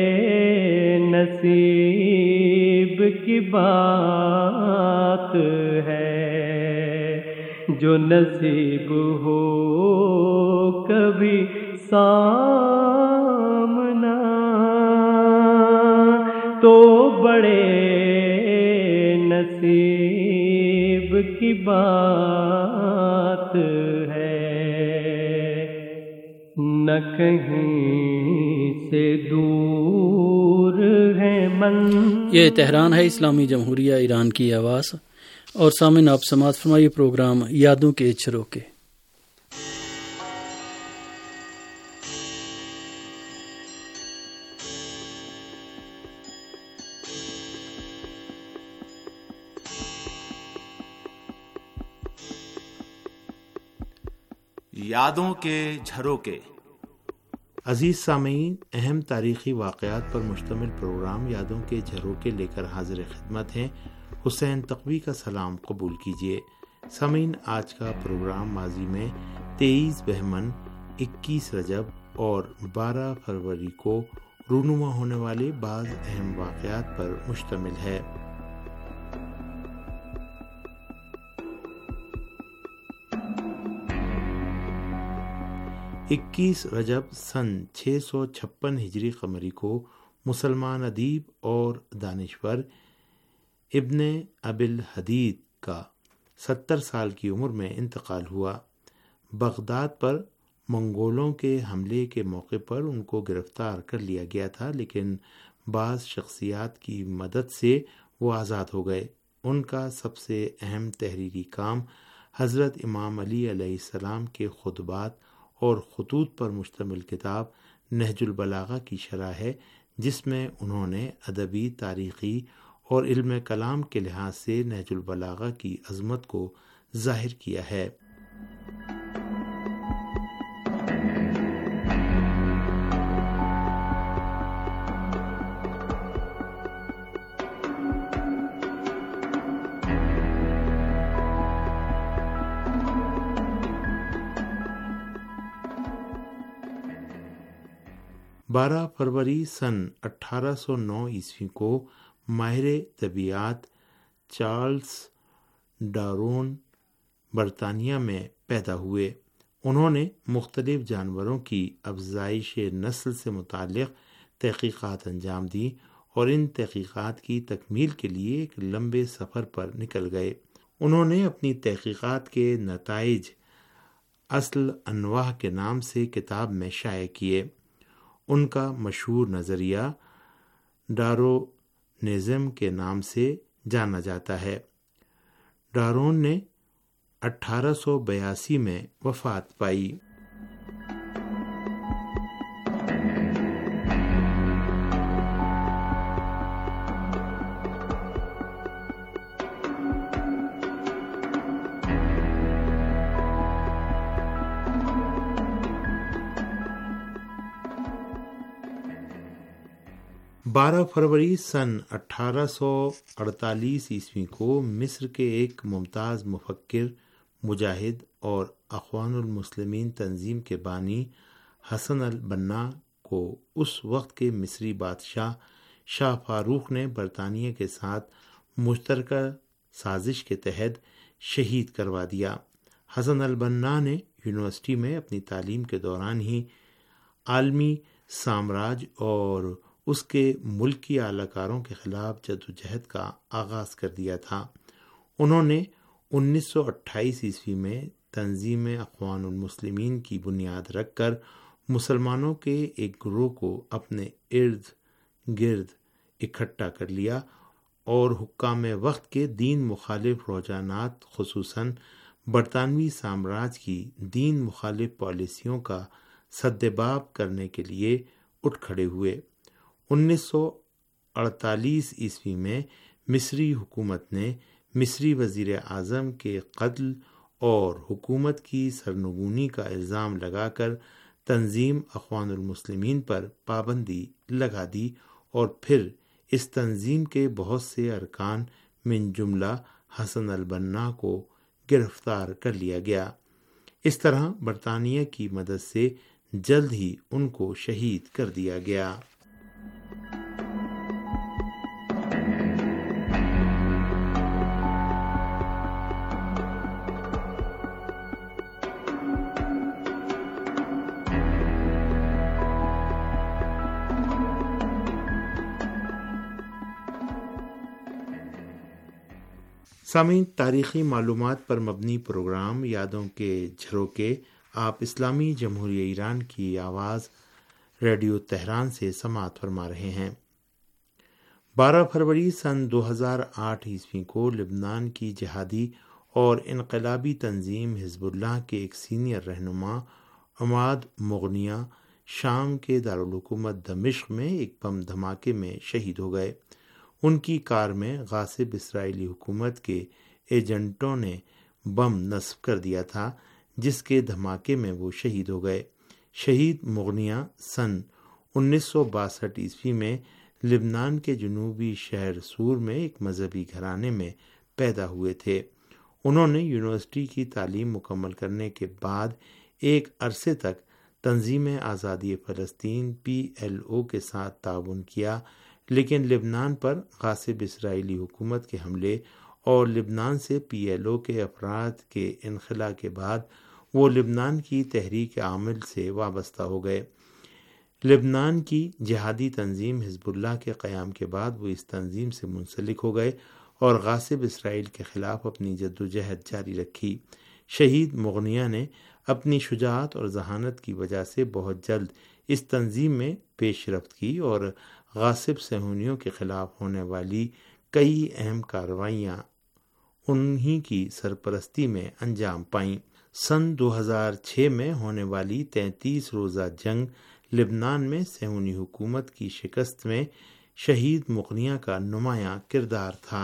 نصیب کی بات ہے، جو نصیب ہو کبھی سامنا تو بڑے نصیب کی بات ہے، نہ کہیں سے دور ہے من۔ یہ تہران ہے، اسلامی جمہوریہ ایران کی آواز۔ اور سامعین، آپ سماعت فرمائیے پروگرام یادوں کے جھروکے۔ یادوں کے جھروکے۔ عزیز سامعین، اہم تاریخی واقعات پر مشتمل پروگرام یادوں کے جھروکے لے کر حاضر خدمت ہیں۔ حسین تقوی کا سلام قبول کیجیے۔ سامعین، آج کا پروگرام ماضی میں تیئیس بہمن، اکیس رجب اور بارہ فروری کو رونما ہونے والے بعض اہم واقعات پر مشتمل ہے۔ اکیس رجب سن چھ سو چھپن ہجری قمری کو مسلمان ادیب اور دانشور ابن ابی الحدید کا ستر سال کی عمر میں انتقال ہوا۔ بغداد پر منگولوں کے حملے کے موقع پر ان کو گرفتار کر لیا گیا تھا، لیکن بعض شخصیات کی مدد سے وہ آزاد ہو گئے۔ ان کا سب سے اہم تحریری کام حضرت امام علی علیہ السلام کے خطبات اور خطوط پر مشتمل کتاب نہج البلاغہ کی شرح ہے، جس میں انہوں نے ادبی، تاریخی اور علم کلام کے لحاظ سے نہج البلاغہ کی عظمت کو ظاہر کیا ہے۔ بارہ فروری سن اٹھارہ سو نو عیسوی کو ماہر طبیعیات چارلس ڈارون برطانیہ میں پیدا ہوئے۔ انہوں نے مختلف جانوروں کی افزائش نسل سے متعلق تحقیقات انجام دی اور ان تحقیقات کی تکمیل کے لیے ایک لمبے سفر پر نکل گئے۔ انہوں نے اپنی تحقیقات کے نتائج اصل انواع کے نام سے کتاب میں شائع کیے۔ ان کا مشہور نظریہ ڈارونزم کے نام سے جانا جاتا ہے۔ ڈارون نے اٹھارہ سو بیاسی میں وفات پائی۔ بارہ فروری سن اٹھارہ سو اڑتالیس عیسوی کو مصر کے ایک ممتاز مفکر، مجاہد اور اخوان المسلمین تنظیم کے بانی حسن البنا کو اس وقت کے مصری بادشاہ شاہ فاروق نے برطانیہ کے ساتھ مشترکہ سازش کے تحت شہید کروا دیا۔ حسن البنا نے یونیورسٹی میں اپنی تعلیم کے دوران ہی عالمی سامراج اور اس کے ملکی اعلی کاروں کے خلاف جدوجہد کا آغاز کر دیا تھا۔ انہوں نے انیس سو اٹھائیس عیسوی میں تنظیم اخوان المسلمین کی بنیاد رکھ کر مسلمانوں کے ایک گروہ کو اپنے ارد گرد اکٹھا کر لیا اور حکام وقت کے دین مخالف رجحانات، خصوصاً برطانوی سامراج کی دین مخالف پالیسیوں کا سدباب کرنے کے لیے اٹھ کھڑے ہوئے۔ انیس سو اڑتالیس عیسوی میں مصری حکومت نے مصری وزیر اعظم کے قتل اور حکومت کی سرنگونی کا الزام لگا کر تنظیم اخوان المسلمین پر پابندی لگا دی اور پھر اس تنظیم کے بہت سے ارکان من جملہ حسن البنا کو گرفتار کر لیا گیا۔ اس طرح برطانیہ کی مدد سے جلد ہی ان کو شہید کر دیا گیا۔ سامعین، تاریخی معلومات پر مبنی پروگرام یادوں کے جھروکے آپ اسلامی جمہوریہ ایران کی آواز ریڈیو تہران سے سماعت فرما رہے ہیں۔ بارہ فروری سن دو ہزار آٹھ عیسوی کو لبنان کی جہادی اور انقلابی تنظیم حزب اللہ کے ایک سینئر رہنما عماد مغنیہ شام کے دارالحکومت دمشق میں ایک بم دھماکے میں شہید ہو گئے۔ ان کی کار میں غاصب اسرائیلی حکومت کے ایجنٹوں نے بم نصب کر دیا تھا، جس کے دھماکے میں وہ شہید ہو گئے۔ شہید مغنیہ سن انیس سو باسٹھ عیسوی میں لبنان کے جنوبی شہر سور میں ایک مذہبی گھرانے میں پیدا ہوئے تھے۔ انہوں نے یونیورسٹی کی تعلیم مکمل کرنے کے بعد ایک عرصے تک تنظیم آزادی فلسطین پی ایل او کے ساتھ تعاون کیا، لیکن لبنان پر غاصب اسرائیلی حکومت کے حملے اور لبنان سے پی ایل او کے افراد کے انخلا کے بعد وہ لبنان کی تحریک عامل سے وابستہ ہو گئے۔ لبنان کی جہادی تنظیم حزب اللہ کے قیام کے بعد وہ اس تنظیم سے منسلک ہو گئے اور غاصب اسرائیل کے خلاف اپنی جدوجہد جاری رکھی۔ شہید مغنیہ نے اپنی شجاعت اور ذہانت کی وجہ سے بہت جلد اس تنظیم میں پیش رفت کی اور غاصب صہیونیوں کے خلاف ہونے والی کئی اہم کارروائیاں انہی کی سرپرستی میں انجام پائیں۔ سن دو ہزار چھ میں ہونے والی تینتیس روزہ جنگ لبنان میں صہیونی حکومت کی شکست میں شہید مغنیہ کا نمایاں کردار تھا۔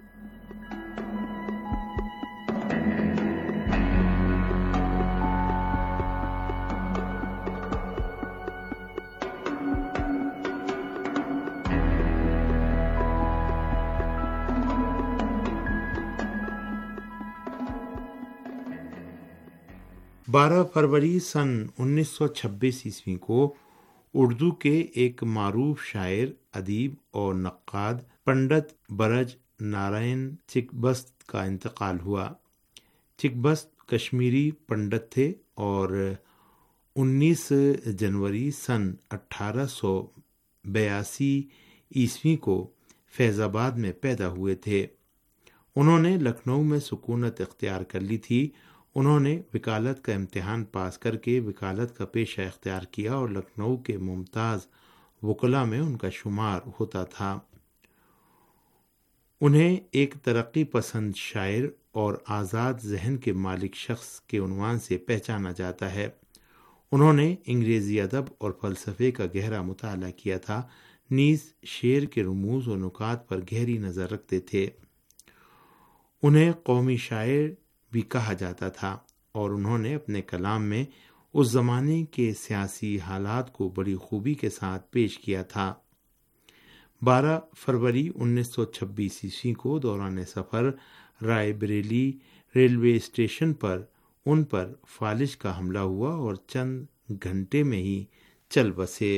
بارہ فروری سن انیس سو چھبیس عیسوی کو اردو کے ایک معروف شاعر، ادیب اور نقاد پنڈت برج نارائن چکبست کا انتقال ہوا۔ چکبست کشمیری پنڈت تھے اور انیس جنوری سن اٹھارہ سو بیاسی عیسوی کو فیض آباد میں پیدا ہوئے تھے۔ انہوں نے لکھنؤ میں سکونت اختیار کر لی تھی۔ انہوں نے وکالت کا امتحان پاس کر کے وکالت کا پیشہ اختیار کیا اور لکھنؤ کے ممتاز وکلاء میں ان کا شمار ہوتا تھا۔ انہیں ایک ترقی پسند شاعر اور آزاد ذہن کے مالک شخص کے عنوان سے پہچانا جاتا ہے۔ انہوں نے انگریزی ادب اور فلسفے کا گہرا مطالعہ کیا تھا، نیز شعر کے رموز و نکات پر گہری نظر رکھتے تھے۔ انہیں قومی شاعر بھی کہا جاتا تھا اور انہوں نے اپنے کلام میں اس زمانے کے سیاسی حالات کو بڑی خوبی کے ساتھ پیش کیا تھا۔ بارہ فروری انیس سو چھبیس عیسوی کو دوران سفر رائے بریلی ریلوے اسٹیشن پر ان پر فالج کا حملہ ہوا اور چند گھنٹے میں ہی چل بسے۔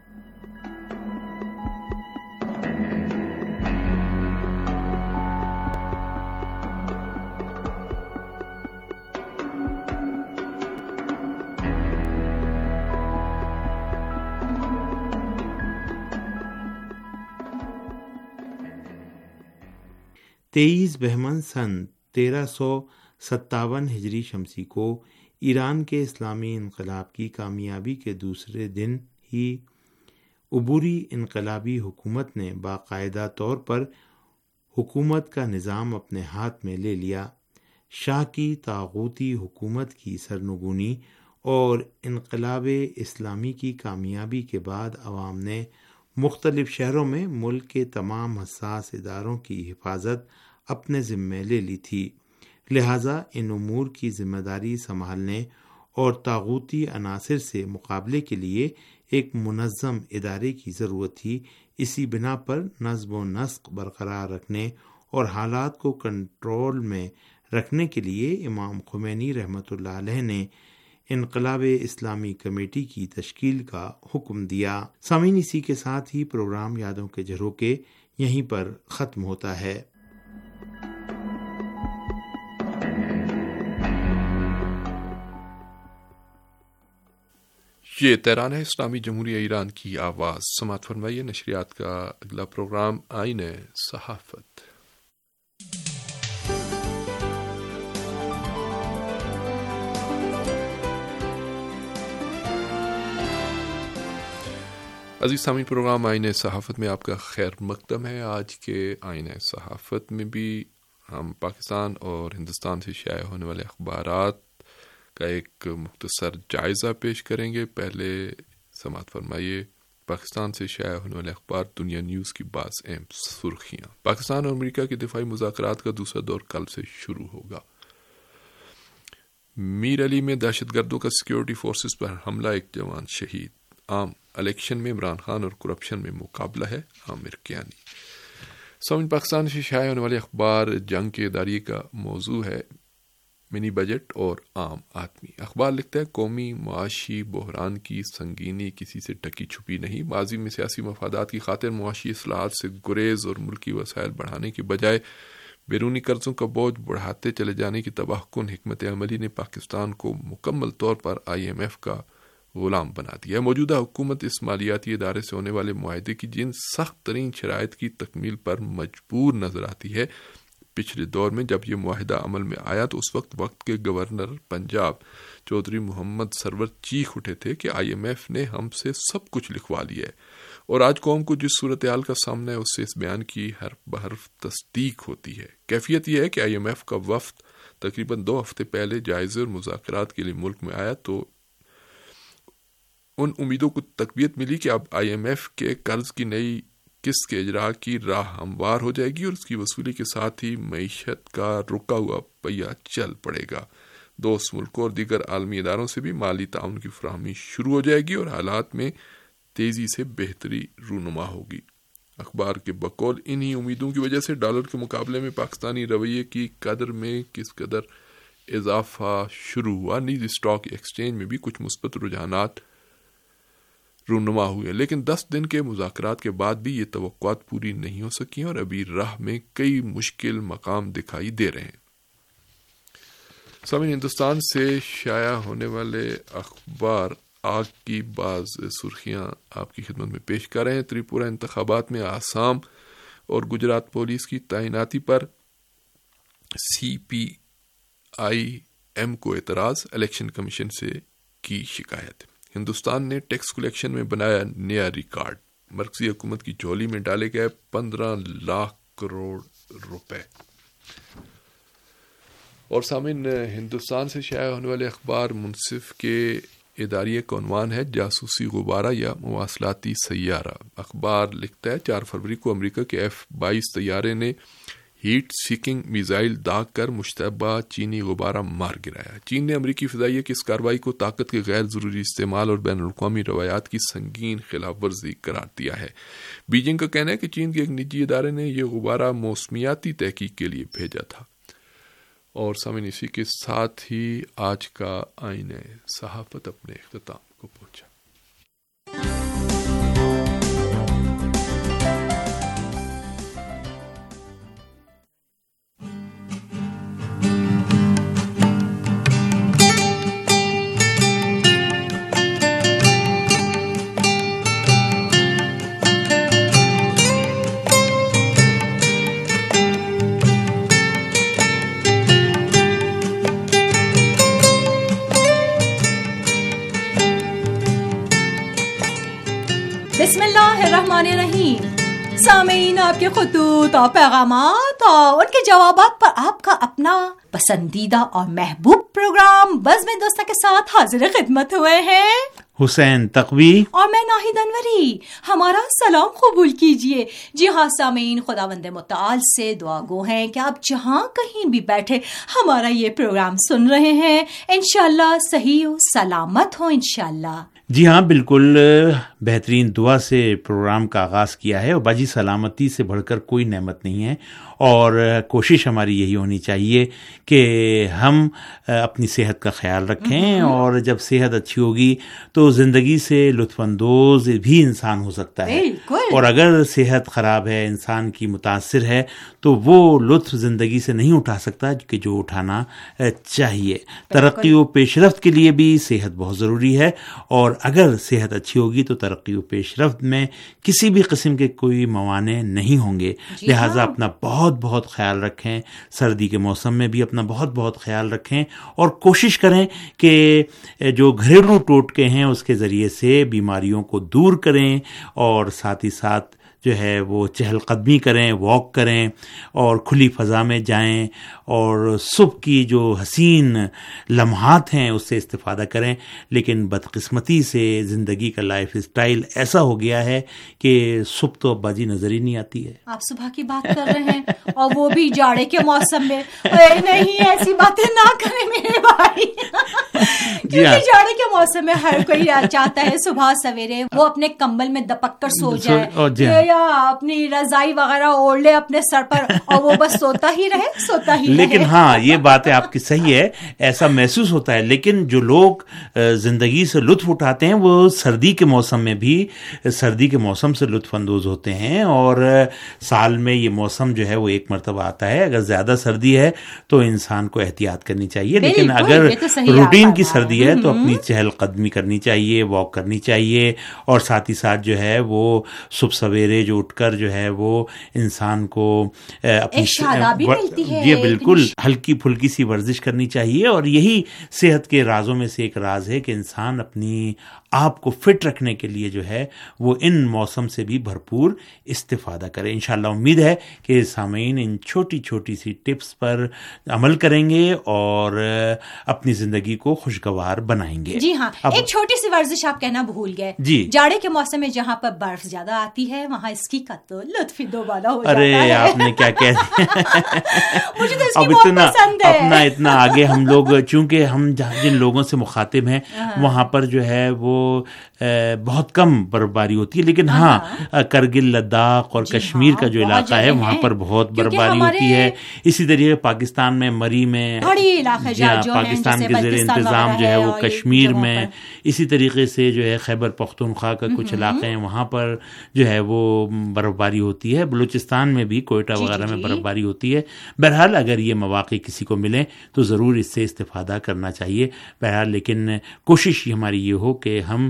تیئیس بہمن سن تیرہ سو ستاون ہجری شمسی کو ایران کے اسلامی انقلاب کی کامیابی کے دوسرے دن ہی عبوری انقلابی حکومت نے باقاعدہ طور پر حکومت کا نظام اپنے ہاتھ میں لے لیا۔ شاہ کی طاغوتی حکومت کی سرنگونی اور انقلاب اسلامی کی کامیابی کے بعد عوام نے مختلف شہروں میں ملک کے تمام حساس اداروں کی حفاظت اپنے ذمے لے لی تھی، لہٰذا ان امور کی ذمہ داری سنبھالنے اور طاغوتی عناصر سے مقابلے کے لیے ایک منظم ادارے کی ضرورت تھی۔ اسی بنا پر نظم و نسق برقرار رکھنے اور حالات کو کنٹرول میں رکھنے کے لیے امام خمینی رحمۃ اللہ علیہ نے انقلاب اسلامی کمیٹی کی تشکیل کا حکم دیا۔ سامعین، اسی کے ساتھ ہی پروگرام یادوں کے جھروکے یہیں پر ختم ہوتا ہے۔ یہ تہران ہے، اسلامی جمہوریہ ایران کی آواز۔ سماعت فرمائیے نشریات کا اگلا پروگرام آئین صحافت۔ عزیز سامعین، پروگرام آئینہ صحافت میں آپ کا خیر مقدم ہے۔ آج کے آئینہ صحافت میں بھی ہم پاکستان اور ہندوستان سے شائع ہونے والے اخبارات کا ایک مختصر جائزہ پیش کریں گے۔ پہلے سماعت فرمائیے پاکستان سے شائع ہونے والے اخبار دنیا نیوز کی بعض اہم سرخیاں۔ پاکستان اور امریکہ کے دفاعی مذاکرات کا دوسرا دور کل سے شروع ہوگا۔ میر علی میں دہشت گردوں کا سیکیورٹی فورسز پر حملہ، ایک جوان شہید۔ عام الیکشن میں عمران خان اور کرپشن میں مقابلہ ہے، عامر کیانی۔ سامعین، پاکستان سے شائع ہونے والے اخبار جنگ کے اداریے کا موضوع ہے منی بجٹ اور عام آدمی۔ اخبار لکھتا ہے قومی معاشی بحران کی سنگینی کسی سے ڈھکی چھپی نہیں۔ ماضی میں سیاسی مفادات کی خاطر معاشی اصلاحات سے گریز اور ملکی وسائل بڑھانے کے بجائے بیرونی قرضوں کا بوجھ بڑھاتے چلے جانے کی تباہ کن حکمت عملی نے پاکستان کو مکمل طور پر آئی ایم ایف کا غلام بنا دیا ہے۔ موجودہ حکومت اس مالیاتی ادارے سے ہونے والے معاہدے کی جن سخت ترین شرائط کی تکمیل پر مجبور نظر آتی ہے۔ پچھلے دور میں جب یہ معاہدہ عمل میں آیا تو اس وقت وقت کے گورنر پنجاب چودھری محمد سرور چیخ اٹھے تھے کہ آئی ایم ایف نے ہم سے سب کچھ لکھوا لیا ہے، اور آج قوم کو جس صورتحال کا سامنا ہے اس سے اس بیان کی حرف بحرف تصدیق ہوتی ہے۔ کیفیت یہ ہے کہ آئی ایم ایف کا وفد تقریباً دو ہفتے پہلے جائزے اور مذاکرات کے لیے ملک میں آیا تو ان امیدوں کو تقویت ملی کہ اب آئی ایم ایف کے قرض کی نئی قسط کے اجراء کی راہ ہموار ہو جائے گی اور اس کی وصولی کے ساتھ ہی معیشت کا رکا ہوا پہیہ چل پڑے گا۔ دوست ملکوں اور دیگر عالمی اداروں سے بھی مالی تعاون کی فراہمی شروع ہو جائے گی اور حالات میں تیزی سے بہتری رونما ہوگی۔ اخبار کے بقول انہی امیدوں کی وجہ سے ڈالر کے مقابلے میں پاکستانی رویے کی قدر میں کس قدر اضافہ شروع ہوا۔ نیز اسٹاک ایکسچینج میں بھی کچھ مثبت رجحانات رونما ہوئے، لیکن دس دن کے مذاکرات کے بعد بھی یہ توقعات پوری نہیں ہو سکی اور ابھی راہ میں کئی مشکل مقام دکھائی دے رہے ہیں۔ سامعین، ہندوستان سے شائع ہونے والے اخبار آگ کی بعض سرخیاں آپ کی خدمت میں پیش کر رہے ہیں۔ تریپورہ انتخابات میں آسام اور گجرات پولیس کی تعیناتی پر سی پی آئی ایم کو اعتراض، الیکشن کمیشن سے کی شکایت۔ ہندوستان نے ٹیکس کلیکشن میں بنایا نیا ریکارڈ، مرکزی حکومت کی جھولی میں ڈالے گئے پندرہ لاکھ کروڑ روپے۔ اور سامعین، ہندوستان سے شائع ہونے والے اخبار منصف کے اداریے کا عنوان ہے جاسوسی غبارہ یا مواصلاتی سیارہ۔ اخبار لکھتا ہے چار فروری کو امریکہ کے ایف بائیس طیارے نے ہیٹ سیکنگ میزائل داغ کر مشتبہ چینی غبارہ مار گرایا۔ چین نے امریکی فضائیہ کی اس کارروائی کو طاقت کے غیر ضروری استعمال اور بین الاقوامی روایات کی سنگین خلاف ورزی قرار دیا ہے۔ بیجنگ کا کہنا ہے کہ چین کے ایک نجی ادارے نے یہ غبارہ موسمیاتی تحقیق کے لیے بھیجا تھا۔ اور سامعین، اسی کے ساتھ ہی آج کا آئینہ صحافت اپنے اختتام کو پہنچا۔ بسم اللہ الرحمن الرحیم۔ سامعین، آپ کے خطوط اور پیغامات اور ان کے جوابات پر آپ کا اپنا پسندیدہ اور محبوب پروگرام بزم دوستہ کے ساتھ حاضر خدمت ہوئے ہیں حسین تقوی اور میں ناہید انوری۔ ہمارا سلام قبول کیجئے۔ جی ہاں سامعین، خداوند متعال سے دعا گو ہیں کہ آپ جہاں کہیں بھی بیٹھے ہمارا یہ پروگرام سن رہے ہیں، انشاءاللہ صحیح و سلامت ہو انشاءاللہ۔ جی ہاں، بالکل بہترین دعا سے پروگرام کا آغاز کیا ہے، اور باجی سلامتی سے بڑھ کر کوئی نعمت نہیں ہے، اور کوشش ہماری یہی ہونی چاہیے کہ ہم اپنی صحت کا خیال رکھیں، اور جب صحت اچھی ہوگی تو زندگی سے لطف اندوز بھی انسان ہو سکتا ہے، اور اگر صحت خراب ہے، انسان کی متاثر ہے، تو وہ لطف زندگی سے نہیں اٹھا سکتا کہ جو اٹھانا چاہیے۔ ترقی و پیش رفت کے لیے بھی صحت بہت ضروری ہے، اور اور اگر صحت اچھی ہوگی تو ترقی و پیش رفت میں کسی بھی قسم کے کوئی موانع نہیں ہوں گے. لہٰذا اپنا بہت بہت خیال رکھیں, سردی کے موسم میں بھی اپنا بہت بہت خیال رکھیں, اور کوشش کریں کہ جو گھریلو ٹوٹکے ہیں اس کے ذریعے سے بیماریوں کو دور کریں, اور ساتھ ہی ساتھ جو ہے وہ چہل قدمی کریں, واک کریں, اور کھلی فضا میں جائیں, اور صبح کی جو حسین لمحات ہیں اس سے استفادہ کریں. لیکن بدقسمتی سے زندگی کا لائف اسٹائل ایسا ہو گیا ہے کہ صبح تو بازی نظر ہی نہیں آتی ہے. آپ صبح کی بات کر رہے ہیں اور وہ بھی جاڑے کے موسم میں. اے نہیں, ایسی باتیں نہ کریں میرے بھائی, کیونکہ جاڑے کے موسم میں ہر کوئی چاہتا ہے صبح سویرے وہ اپنے کمبل میں دپک کر سو جائے یا اپنی رضائی وغیرہ اوڑھ لے اپنے سر پر اور وہ بس سوتا ہی رہے سوتا ہی رہے. لیکن ہاں یہ بات ہے آپ کی صحیح ہے, ایسا محسوس ہوتا ہے. لیکن جو لوگ زندگی سے لطف اٹھاتے ہیں وہ سردی کے موسم میں بھی سردی کے موسم سے لطف اندوز ہوتے ہیں, اور سال میں یہ موسم جو ہے وہ ایک مرتبہ آتا ہے. اگر زیادہ سردی ہے تو انسان کو احتیاط کرنی چاہیے, لیکن اگر روٹین کی سردی ہے تو اپنی چہل قدمی کرنی چاہیے, واک کرنی چاہیے, اور ساتھ ہی ساتھ جو ہے وہ صبح سویرے جو اٹھ کر جو ہے وہ انسان کو اپنی شادابی ملتی ہے. یہ بالکل ہلکی پھلکی سی ورزش کرنی چاہیے, اور یہی صحت کے رازوں میں سے ایک راز ہے کہ انسان اپنی آپ کو فٹ رکھنے کے لیے جو ہے وہ ان موسم سے بھی بھرپور استفادہ کریں. انشاءاللہ امید ہے کہ سامعین ان چھوٹی چھوٹی سی ٹپس پر عمل کریں گے اور اپنی زندگی کو خوشگوار بنائیں گے. جی ہاں, ایک چھوٹی سی ورزش آپ کہنا بھول گئے. جی, جاڑے کے موسم میں جہاں پر برف زیادہ آتی ہے وہاں اس کی کا تو لطف ہی دوبارہ ہو جاتا ہے. ارے آپ نے کیا کہہ مجھے تو اس کی بہت پسند ہے. اپنا اتنا آگے ہم لوگ, چونکہ ہم جن لوگوں سے مخاطب ہیں وہاں پر جو ہے وہ بہت کم برفباری ہوتی ہے, لیکن ہاں کرگل, لداخ اور کشمیر کا جو علاقہ ہے وہاں پر بہت برفباری ہوتی ہے. اسی طریقے پاکستان میں مری میں, پاکستان کے زیر انتظام جو ہے وہ کشمیر میں, اسی طریقے سے جو ہے خیبر پختونخوا کا کچھ علاقے ہیں وہاں پر جو ہے وہ برفباری ہوتی ہے. بلوچستان میں بھی کوئٹہ وغیرہ میں برفباری ہوتی ہے. بہرحال اگر یہ مواقع کسی کو ملیں تو ضرور اس سے استفادہ کرنا چاہیے. بہرحال لیکن کوشش ہماری یہ ہو کہ ہم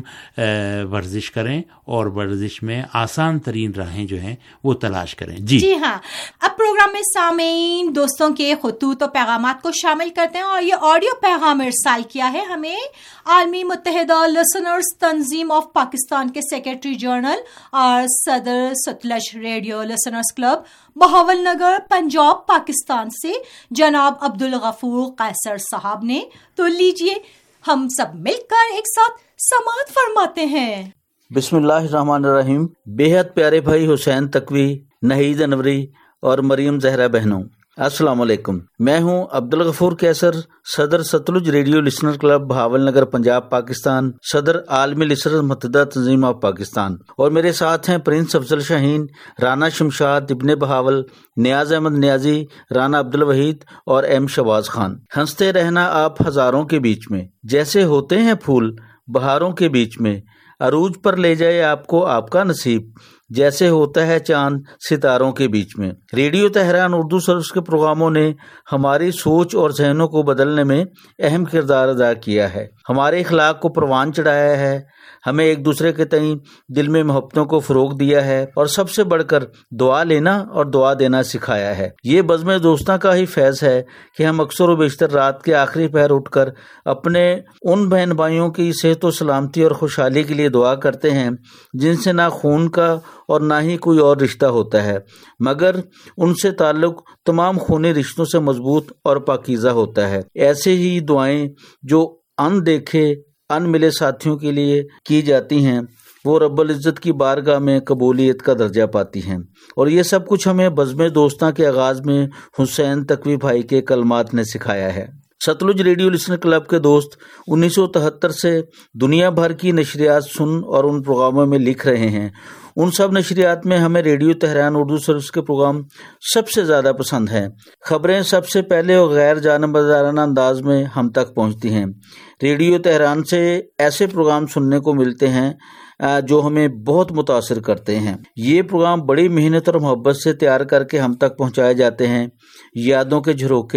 ورزش کریں اور ورزش میں آسان ترین راہیں جو ہیں وہ تلاش کریں. جی جی ہاں, اب پروگرام میں سامعین دوستوں کے خطوط و پیغامات کو شامل کرتے ہیں, اور یہ آڈیو پیغام ارسال کیا ہے ہمیں عالمی متحدہ لسنرز تنظیم آف پاکستان کے سیکرٹری جنرل اور صدر Sutlej radio listeners club Bahawalnagar Punjab Pakistan سے جناب عبدالغفور قیصر صاحب نے. تو لیجئے ہم سب مل کر ایک ساتھ سماعت فرماتے ہیں. بسم اللہ الرحمن الرحیم. بے حد پیارے بھائی حسین تقوی, نہید انوری اور مریم زہرا بہنوں, السلام علیکم. میں ہوں عبدالغفور قیصر, صدر Sutlej radio listener club Bahawalnagar Punjab Pakistan, صدر عالمی لسنر متحدہ تنظیم آف پاکستان, اور میرے ساتھ ہیں پرنس افضل شاہین, رانا شمشاد ابن بہاول, نیاز احمد نیازی, رانا عبدالوحید اور ایم شواز خان. ہنستے رہنا آپ ہزاروں کے بیچ میں, جیسے ہوتے ہیں پھول بہاروں کے بیچ میں, عروج پر لے جائے آپ کو آپ کا نصیب, جیسے ہوتا ہے چاند ستاروں کے بیچ میں. ریڈیو تہران اردو سروس کے پروگراموں نے ہماری سوچ اور ذہنوں کو بدلنے میں اہم کردار ادا کیا ہے, ہمارے اخلاق کو پروان چڑھایا ہے, ہمیں ایک دوسرے کے تئیں دل میں محبتوں کو فروغ دیا ہے, اور سب سے بڑھ کر دعا لینا اور دعا دینا سکھایا ہے. یہ بزم دوستاں کا ہی فیض ہے کہ ہم اکثر و بیشتر رات کے آخری پہر اٹھ کر اپنے ان بہن بھائیوں کی صحت و سلامتی اور خوشحالی کے لیے دعا کرتے ہیں جن سے نہ خون کا اور نہ ہی کوئی اور رشتہ ہوتا ہے, مگر ان سے تعلق تمام خونی رشتوں سے مضبوط اور پاکیزہ ہوتا ہے. ایسے ہی دعائیں جو ان دیکھے ان ملے ساتھیوں کے لیے کی جاتی ہیں وہ رب العزت کی بارگاہ میں قبولیت کا درجہ پاتی ہیں, اور یہ سب کچھ ہمیں بزم دوستاں کے آغاز میں حسین تقوی بھائی کے کلمات نے سکھایا ہے. ستلج ریڈیو لسنر کلب کے دوست انیس سو تہتر سے دنیا بھر کی نشریات سن اور ان پروگراموں میں لکھ رہے ہیں. ان سب نشریات میں ہمیں ریڈیو تہران اردو سروس کے پروگرام سب سے زیادہ پسند ہیں. خبریں سب سے پہلے اور غیر جانبدارانہ انداز میں ہم تک پہنچتی ہیں. ریڈیو تہران سے ایسے پروگرام سننے کو ملتے ہیں جو ہمیں بہت متاثر کرتے ہیں. یہ پروگرام بڑی محنت اور محبت سے تیار کر کے ہم تک پہنچائے جاتے ہیں. یادوں کے جھروکے,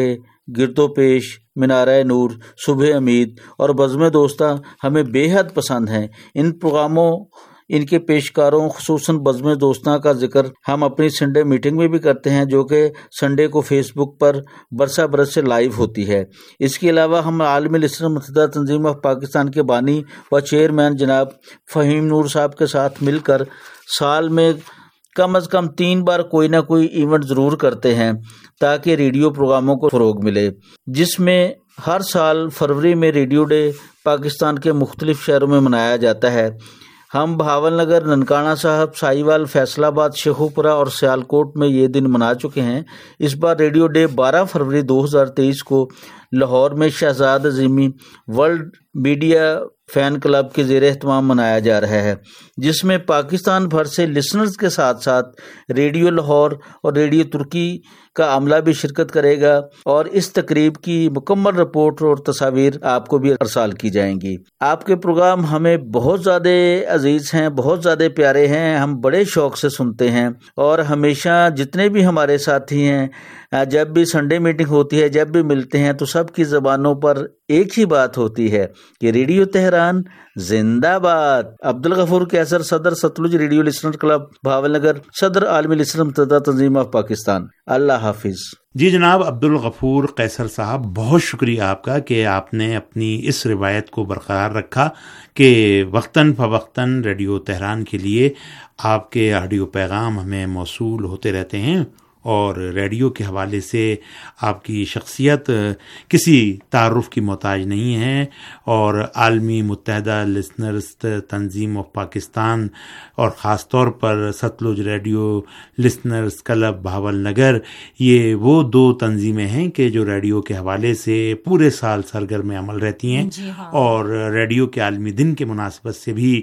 گرد و پیش، منارہ نور، صبح امید اور بزم دوستہ ہمیں بے حد پسند ہیں۔ ان پروگراموں ان کے پیشکاروں خصوصاً بزم دوستاں کا ذکر ہم اپنی سنڈے میٹنگ میں بھی کرتے ہیں، جو کہ سنڈے کو فیس بک پر برسہ برس سے لائیو ہوتی ہے۔ اس کے علاوہ ہم عالمی لسنر متحدہ تنظیم آف پاکستان کے بانی و چیئرمین جناب فہیم نور صاحب کے ساتھ مل کر سال میں کم از کم تین بار کوئی نہ کوئی ایونٹ ضرور کرتے ہیں تاکہ ریڈیو پروگراموں کو فروغ ملے، جس میں ہر سال فروری میں ریڈیو ڈے پاکستان کے مختلف شہروں میں منایا جاتا ہے۔ ہم بہاول نگر، ننکانہ صاحب، سائیوال، فیصل آباد، شیخوپورہ اور سیالکوٹ میں یہ دن منا چکے ہیں۔ اس بار ریڈیو ڈے بارہ فروری دو ہزار تیئیس کو لاہور میں Shahzad Azimi world media fan club کے زیر اہتمام منایا جا رہا ہے، جس میں پاکستان بھر سے لسنرز کے ساتھ ساتھ ریڈیو لاہور اور ریڈیو ترکی کا عملہ بھی شرکت کرے گا، اور اس تقریب کی مکمل رپورٹ اور تصاویر آپ کو بھی ارسال کی جائیں گی۔ آپ کے پروگرام ہمیں بہت زیادہ عزیز ہیں، بہت زیادہ پیارے ہیں، ہم بڑے شوق سے سنتے ہیں، اور ہمیشہ جتنے بھی ہمارے ساتھی ہیں جب بھی سنڈے میٹنگ ہوتی ہے، جب بھی ملتے ہیں تو سب کی زبانوں پر ایک ہی بات ہوتی ہے کہ ریڈیو تہران زندہ باد۔ عبدالغفور قیصر، صدر Sutlej radio listener club Bahawalnagar, صدر عالمی لسنر متحدہ تنظیم آف پاکستان۔ اللہ حافظ۔ جی جناب عبدالغفور قیصر صاحب، بہت شکریہ آپ کا کہ آپ نے اپنی اس روایت کو برقرار رکھا کہ وقتاً فوقتاً ریڈیو تہران کے لیے آپ کے آڈیو پیغام ہمیں موصول ہوتے رہتے ہیں، اور ریڈیو کے حوالے سے آپ کی شخصیت کسی تعارف کی محتاج نہیں ہے، اور عالمی متحدہ لسنرز تنظیم آف پاکستان اور خاص طور پر Sutlej radio listeners club Bahawalnagar, یہ وہ دو تنظیمیں ہیں کہ جو ریڈیو کے حوالے سے پورے سال سرگرم عمل رہتی ہیں، جی ہاں۔ اور ریڈیو کے عالمی دن کے مناسبت سے بھی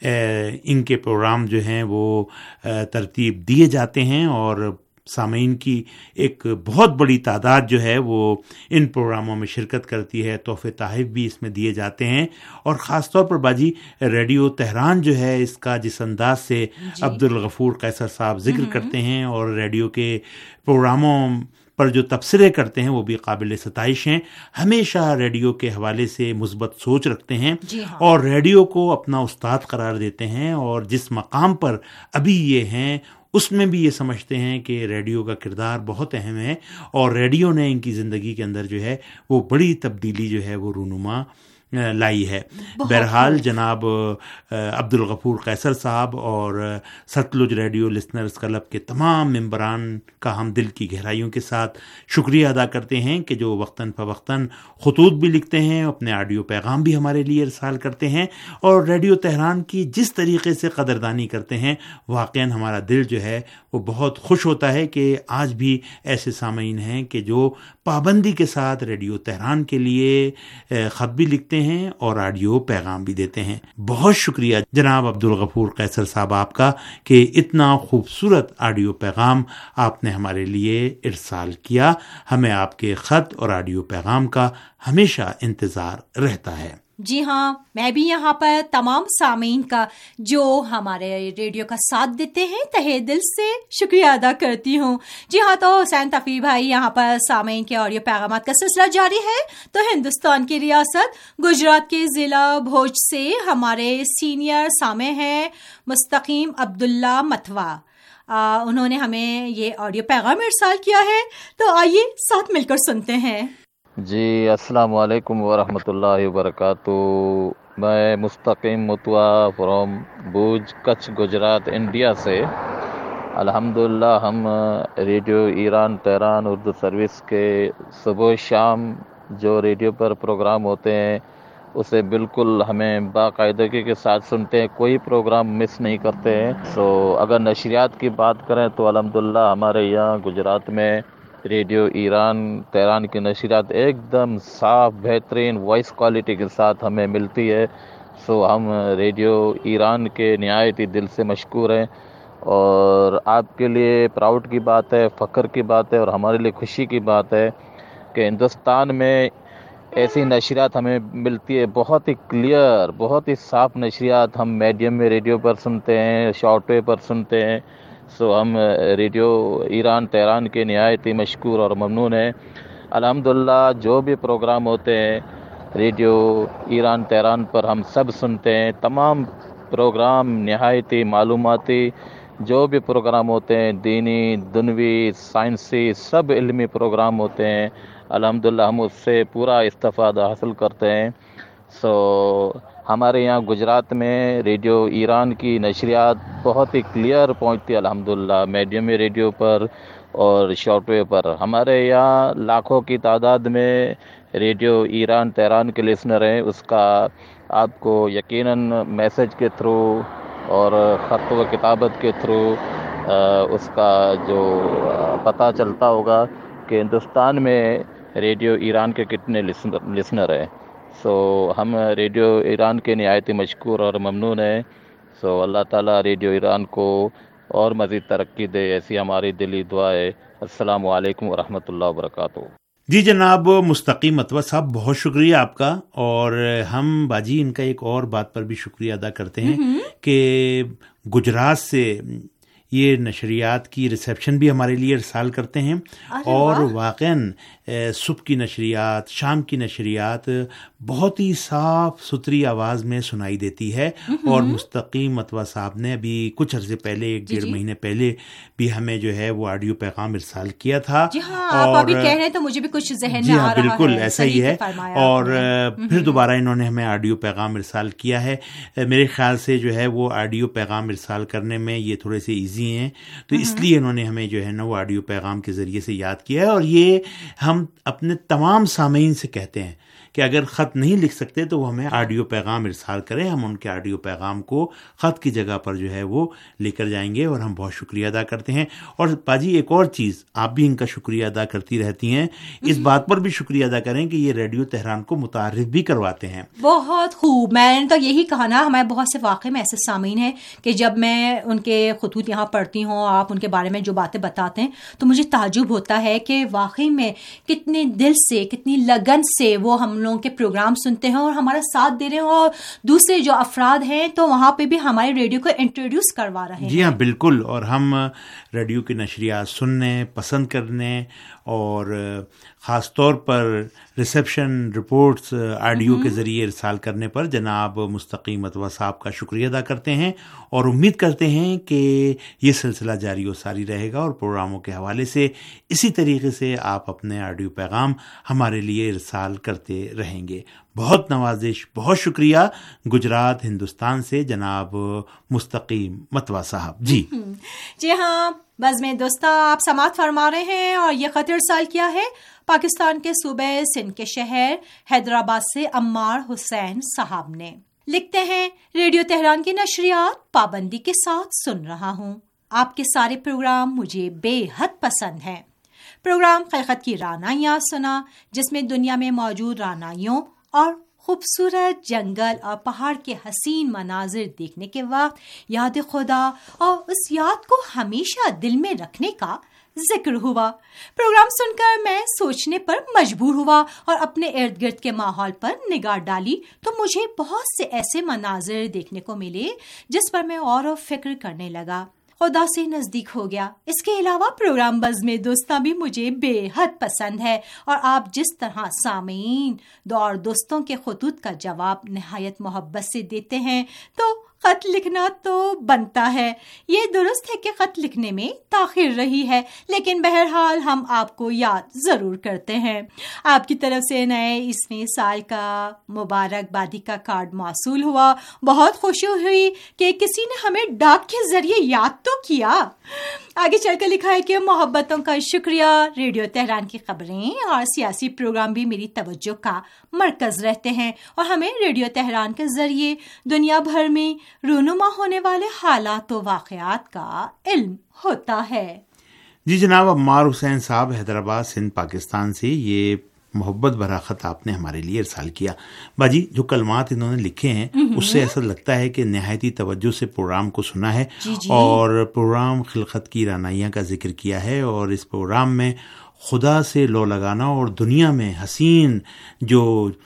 ان کے پروگرام جو ہیں وہ ترتیب دیے جاتے ہیں، اور سامعین کی ایک بہت بڑی تعداد جو ہے وہ ان پروگراموں میں شرکت کرتی ہے، تحفے تحائف بھی اس میں دیے جاتے ہیں، اور خاص طور پر باجی ریڈیو تہران جو ہے اس کا جس انداز سے عبدالغفور قیصر صاحب ذکر کرتے ہیں اور ریڈیو کے پروگراموں پر جو تبصرے کرتے ہیں وہ بھی قابل ستائش ہیں۔ ہمیشہ ریڈیو کے حوالے سے مثبت سوچ رکھتے ہیں، جی ہاں۔ اور ریڈیو کو اپنا استاد قرار دیتے ہیں، اور جس مقام پر ابھی یہ ہیں اس میں بھی یہ سمجھتے ہیں کہ ریڈیو کا کردار بہت اہم ہے، اور ریڈیو نے ان کی زندگی کے اندر جو ہے وہ بڑی تبدیلی جو ہے وہ رونما لائی ہے۔ بہرحال جناب عبدالغفور قیصر صاحب اور ستلج ریڈیو لسنرز کلب کے تمام ممبران کا ہم دل کی گہرائیوں کے ساتھ شکریہ ادا کرتے ہیں کہ جو وقتاً فوقتاً خطوط بھی لکھتے ہیں، اپنے آڈیو پیغام بھی ہمارے لیے ارسال کرتے ہیں، اور ریڈیو تہران کی جس طریقے سے قدردانی کرتے ہیں، واقعاً ہمارا دل جو ہے وہ بہت خوش ہوتا ہے کہ آج بھی ایسے سامعین ہیں کہ جو پابندی کے ساتھ ریڈیو تہران کے لیے خط بھی لکھتے ہیں اور آڈیو پیغام بھی دیتے ہیں۔ بہت شکریہ جناب عبدالغفور قیصر صاحب آپ کا کہ اتنا خوبصورت آڈیو پیغام آپ نے ہمارے لیے ارسال کیا۔ ہمیں آپ کے خط اور آڈیو پیغام کا ہمیشہ انتظار رہتا ہے۔ جی ہاں، میں بھی یہاں پر تمام سامعین کا جو ہمارے ریڈیو کا ساتھ دیتے ہیں تہہ دل سے شکریہ ادا کرتی ہوں۔ جی ہاں، تو حسین تقوی بھائی، یہاں پر سامعین کے آڈیو پیغامات کا سلسلہ جاری ہے۔ تو ہندوستان کی ریاست گجرات کے ضلع بھوج سے ہمارے سینئر سامع ہیں مستقیم عبداللہ متوا، انہوں نے ہمیں یہ آڈیو پیغام ارسال کیا ہے، تو آئیے ساتھ مل کر سنتے ہیں۔ جی السلام علیکم ورحمۃ اللہ وبرکاتہ۔ میں مستقیم متوا فرام بھوج کچھ گجرات انڈیا سے۔ الحمدللہ ہم radio Iran Tehran Urdu service کے صبح شام جو ریڈیو پر پروگرام ہوتے ہیں اسے بالکل ہمیں باقاعدگی کے ساتھ سنتے ہیں، کوئی پروگرام مس نہیں کرتے ہیں۔ سو اگر نشریات کی بات کریں تو الحمدللہ ہمارے یہاں گجرات میں ریڈیو ایران تہران کی نشریات ایک دم صاف بہترین وائس کوالٹی کے ساتھ ہمیں ملتی ہے۔ سو ہم ریڈیو ایران کے نہایت ہی دل سے مشکور ہیں، اور آپ کے لیے پراؤڈ کی بات ہے، فخر کی بات ہے، اور ہمارے لیے خوشی کی بات ہے کہ ہندوستان میں ایسی نشریات ہمیں ملتی ہے، بہت ہی کلیئر، بہت ہی صاف نشریات ہم میڈیم میں ریڈیو پر سنتے ہیں، شارٹ ویو پر سنتے ہیں۔ سو ہم ریڈیو ایران تہران کے نہایت ہی مشکور اور ممنون ہیں۔ الحمدللہ جو بھی پروگرام ہوتے ہیں ریڈیو ایران تہران پر ہم سب سنتے ہیں. تمام پروگرام نہایتی معلوماتی جو بھی پروگرام ہوتے ہیں دینی دنوی سائنسی سب علمی پروگرام ہوتے ہیں. الحمدللہ ہم اس سے پورا استفادہ حاصل کرتے ہیں. سو ہمارے یہاں گجرات میں ریڈیو ایران کی نشریات بہت ہی کلیئر پہنچتی الحمدللہ میڈیم ریڈیو پر اور شارٹ ویو پر. ہمارے یہاں لاکھوں کی تعداد میں ریڈیو ایران تہران کے لسنر ہیں. اس کا آپ کو یقیناً میسج کے تھرو اور خط و کتابت کے تھرو اس کا جو پتہ چلتا ہوگا کہ ہندوستان میں ریڈیو ایران کے کتنے لسنر ہیں. سو ہم ریڈیو ایران کے نہایت مشکور اور ممنون ہیں. سو اللہ تعالیٰ ریڈیو ایران کو اور مزید ترقی دے، ایسی ہماری دلی دعا ہے. السلام علیکم ورحمۃ اللہ وبرکاتہ. جی جناب مستقیم متوا صاحب بہت شکریہ آپ کا. اور ہم باجی ان کا ایک اور بات پر بھی شکریہ ادا کرتے ہیں کہ گجرات سے یہ نشریات کی ریسیپشن بھی ہمارے لیے ارسال کرتے ہیں اور واقعاً صبح کی نشریات شام کی نشریات بہت ہی صاف ستھری آواز میں سنائی دیتی ہے. اور مستقیم متوا صاحب نے ابھی کچھ عرصے پہلے ایک ڈیڑھ مہینے پہلے بھی ہمیں جو ہے وہ آڈیو پیغام ارسال کیا تھا. جی ہاں آپ ابھی کہہ رہے ہیں تو مجھے بھی کچھ ذہن میں آ رہا ہے. بالکل ایسا ہی ہے. اور پھر دوبارہ انہوں نے ہمیں آڈیو پیغام ارسال کیا ہے. میرے خیال سے جو ہے وہ آڈیو پیغام ارسال کرنے میں یہ تھوڑے سے ایزی ہیں تو اس لیے انہوں نے ہمیں جو ہے نا وہ آڈیو پیغام کے ذریعے سے یاد کیا ہے. اور یہ ہم اپنے تمام سامعین سے کہتے ہیں کہ اگر خط نہیں لکھ سکتے تو وہ ہمیں آڈیو پیغام ارسال کریں. ہم ان کے آڈیو پیغام کو خط کی جگہ پر جو ہے وہ لے کر جائیں گے. اور ہم بہت شکریہ ادا کرتے ہیں. اور باجی ایک اور چیز آپ بھی ان کا شکریہ ادا کرتی رہتی ہیں. اس بات پر بھی شکریہ ادا کریں کہ یہ ریڈیو تہران کو متعارف بھی کرواتے ہیں. بہت خوب. میں نے تو یہی کہا نا ہمارے بہت سے واقعی میں ایسے سامعین ہیں کہ جب میں ان کے خطوط یہاں پڑھتی ہوں آپ ان کے بارے میں جو باتیں بتاتے ہیں تو مجھے تعجب ہوتا ہے کہ واقعی میں کتنے دل سے کتنی لگن سے وہ ہم لوگوں کے پروگرام سنتے ہیں اور ہمارا ساتھ دے رہے ہیں اور دوسرے جو افراد ہیں تو وہاں پہ بھی ہمارے ریڈیو کو انٹروڈیوس کروا رہے ہیں. جی ہاں بالکل. اور ہم ریڈیو کی نشریات سننے پسند کرنے اور خاص طور پر ریسیپشن رپورٹس آڈیو کے ذریعے ارسال کرنے پر جناب مستقیم متوا صاحب کا شکریہ ادا کرتے ہیں اور امید کرتے ہیں کہ یہ سلسلہ جاری و ساری رہے گا اور پروگراموں کے حوالے سے اسی طریقے سے آپ اپنے آڈیو پیغام ہمارے لیے ارسال کرتے رہیں گے. بہت نوازش بہت شکریہ گجرات ہندوستان سے جناب مستقیم متوا صاحب. جی جی ہاں بس میں دوستہ آپ سماعت فرما رہے ہیں اور یہ خط ارسال کیا ہے پاکستان کے صوبے سندھ کے شہر حیدرآباد سے عمار حسین صاحب نے. لکھتے ہیں ریڈیو تہران کی نشریات پابندی کے ساتھ سن رہا ہوں. آپ کے سارے پروگرام مجھے بے حد پسند ہیں. پروگرام خلقت کی رانائیاں سنا جس میں دنیا میں موجود رانائیوں اور خوبصورت جنگل اور پہاڑ کے حسین مناظر دیکھنے کے وقت یاد خدا اور اس یاد کو ہمیشہ دل میں رکھنے کا ذکر ہوا. پروگرام سن کر میں سوچنے پر مجبور ہوا اور اپنے ارد گرد کے ماحول پر نگاہ ڈالی تو مجھے بہت سے ایسے مناظر دیکھنے کو ملے جس پر میں غور و فکر کرنے لگا. خدا سے نزدیک ہو گیا. اس کے علاوہ پروگرام بزم دوستاں بھی مجھے بے حد پسند ہے اور آپ جس طرح سامعین دو دوستوں کے خطوط کا جواب نہایت محبت سے دیتے ہیں تو خط لکھنا تو بنتا ہے. یہ درست ہے کہ خط لکھنے میں تاخیر رہی ہے لیکن بہرحال ہم آپ کو یاد ضرور کرتے ہیں. آپ کی طرف سے نئے عیسوی سال کا مبارک بادی کا کارڈ موصول ہوا. بہت خوشی ہوئی کہ کسی نے ہمیں ڈاک کے ذریعے یاد تو کیا. آگے چل کر لکھا ہے کہ محبتوں کا شکریہ. ریڈیو تہران کی خبریں اور سیاسی پروگرام بھی میری توجہ کا مرکز رہتے ہیں اور ہمیں ریڈیو تہران کے ذریعے دنیا بھر میں رونما ہونے والے حالات و واقعات کا علم ہوتا ہے. جی جناب عمار حسین صاحب حیدرآباد سندھ پاکستان سے یہ محبت بھرا خط آپ نے ہمارے لیے ارسال کیا. باجی جو کلمات انہوں نے لکھے ہیں اس سے ایسا لگتا ہے کہ نہایتی توجہ سے پروگرام کو سنا ہے جی جی. اور پروگرام خلقت کی رانائیاں کا ذکر کیا ہے اور اس پروگرام میں خدا سے لو لگانا اور دنیا میں حسین جو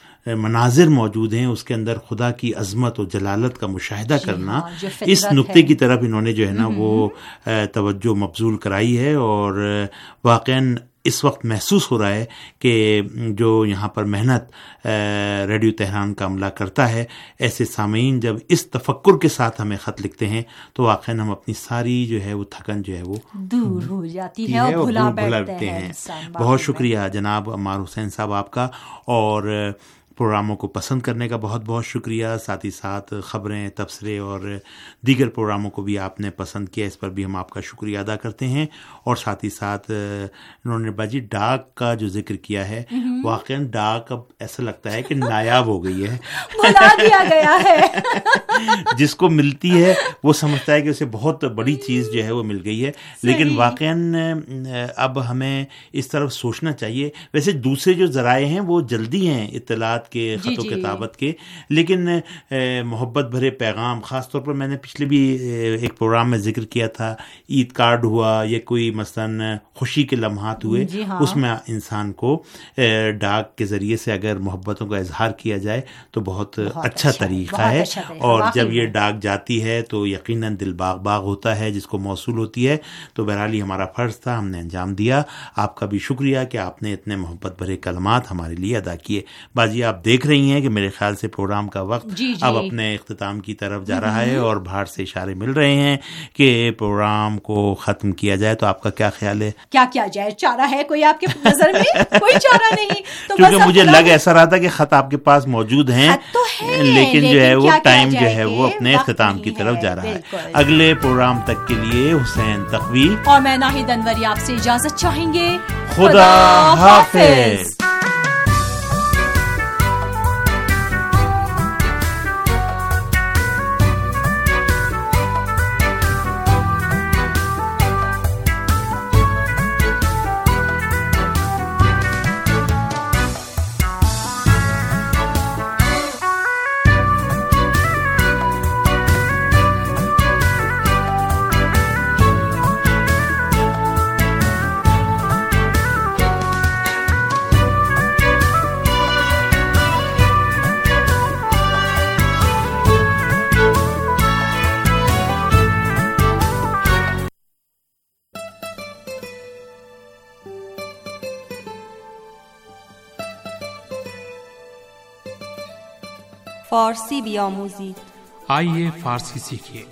مناظر موجود ہیں اس کے اندر خدا کی عظمت و جلالت کا مشاہدہ جی کرنا ہاں، اس نقطے کی طرف انہوں نے جو ہے نا وہ توجہ مبذول کرائی ہے. اور واقعاً اس وقت محسوس ہو رہا ہے کہ جو یہاں پر محنت ریڈیو تہران کا عملہ کرتا ہے، ایسے سامعین جب اس تفکر کے ساتھ ہمیں خط لکھتے ہیں تو واقعاً ہم اپنی ساری جو ہے وہ تھکن جو ہے وہ دور ہو جاتی ہے اور بھلا بیٹھتے ہیں۔ بہت شکریہ جناب عمار حسین صاحب آپ کا، اور پروگراموں کو پسند کرنے کا بہت بہت شکریہ، ساتھ ہی ساتھ خبریں، تبصرے اور دیگر پروگراموں کو بھی آپ نے پسند کیا، اس پر بھی ہم آپ کا شکریہ ادا کرتے ہیں۔ اور ساتھ ہی ساتھ انہوں نے باجی ڈاک کا جو ذکر کیا ہے، واقعاً ڈاک اب ایسا لگتا ہے کہ نایاب ہو گئی ہے، بھلا دیا گیا ہے، جس کو ملتی ہے وہ سمجھتا ہے کہ اسے بہت بڑی چیز جو ہے وہ مل گئی ہے، لیکن واقعاً اب ہمیں اس طرف سوچنا چاہیے۔ ویسے دوسرے جو ذرائع ہیں وہ جلدی ہیں اطلاعات کے، خط و کتابت کے، لیکن محبت بھرے پیغام، خاص طور پر میں نے پچھلے بھی ایک پروگرام میں ذکر کیا تھا، عید کارڈ ہوا یا کوئی مثلاً خوشی کے لمحات ہوئے، اس میں انسان کو ڈاک کے ذریعے سے اگر محبتوں کا اظہار کیا جائے تو بہت اچھا طریقہ ہے، اور جب یہ ڈاک جاتی ہے تو یقیناً دل باغ باغ ہوتا ہے جس کو موصول ہوتی ہے۔ تو بہرحال یہ ہمارا فرض تھا، ہم نے انجام دیا۔ آپ کا بھی شکریہ کہ آپ نے اتنے محبت بھرے کلمات ہمارے لیے ادا کیے۔ باجی آپ دیکھ رہی ہیں کہ میرے خیال سے پروگرام کا وقت جی جی اب اپنے اختتام کی طرف جا رہا ہے، اور باہر سے اشارے مل رہے ہیں کہ پروگرام کو ختم کیا جائے، تو آپ کا کیا خیال ہے؟ کیا کیا جائے؟ چارہ ہے کوئی آپ کے نظر میں؟ کوئی چارہ نہیں، تو کیونکہ مجھے لگ ایسا رہا تھا کہ خط آپ کے پاس موجود ہیں، لیکن جو ہے وہ ٹائم جو ہے وہ اپنے اختتام کی طرف جا رہا ہے۔ اگلے پروگرام تک کے لیے حسین تقوی اور میں ناہید انوری آپ سے اجازت چاہیں گے۔ خدا حافظ۔ فارسی بیاموزید، آئیے فارسی سیکھیے۔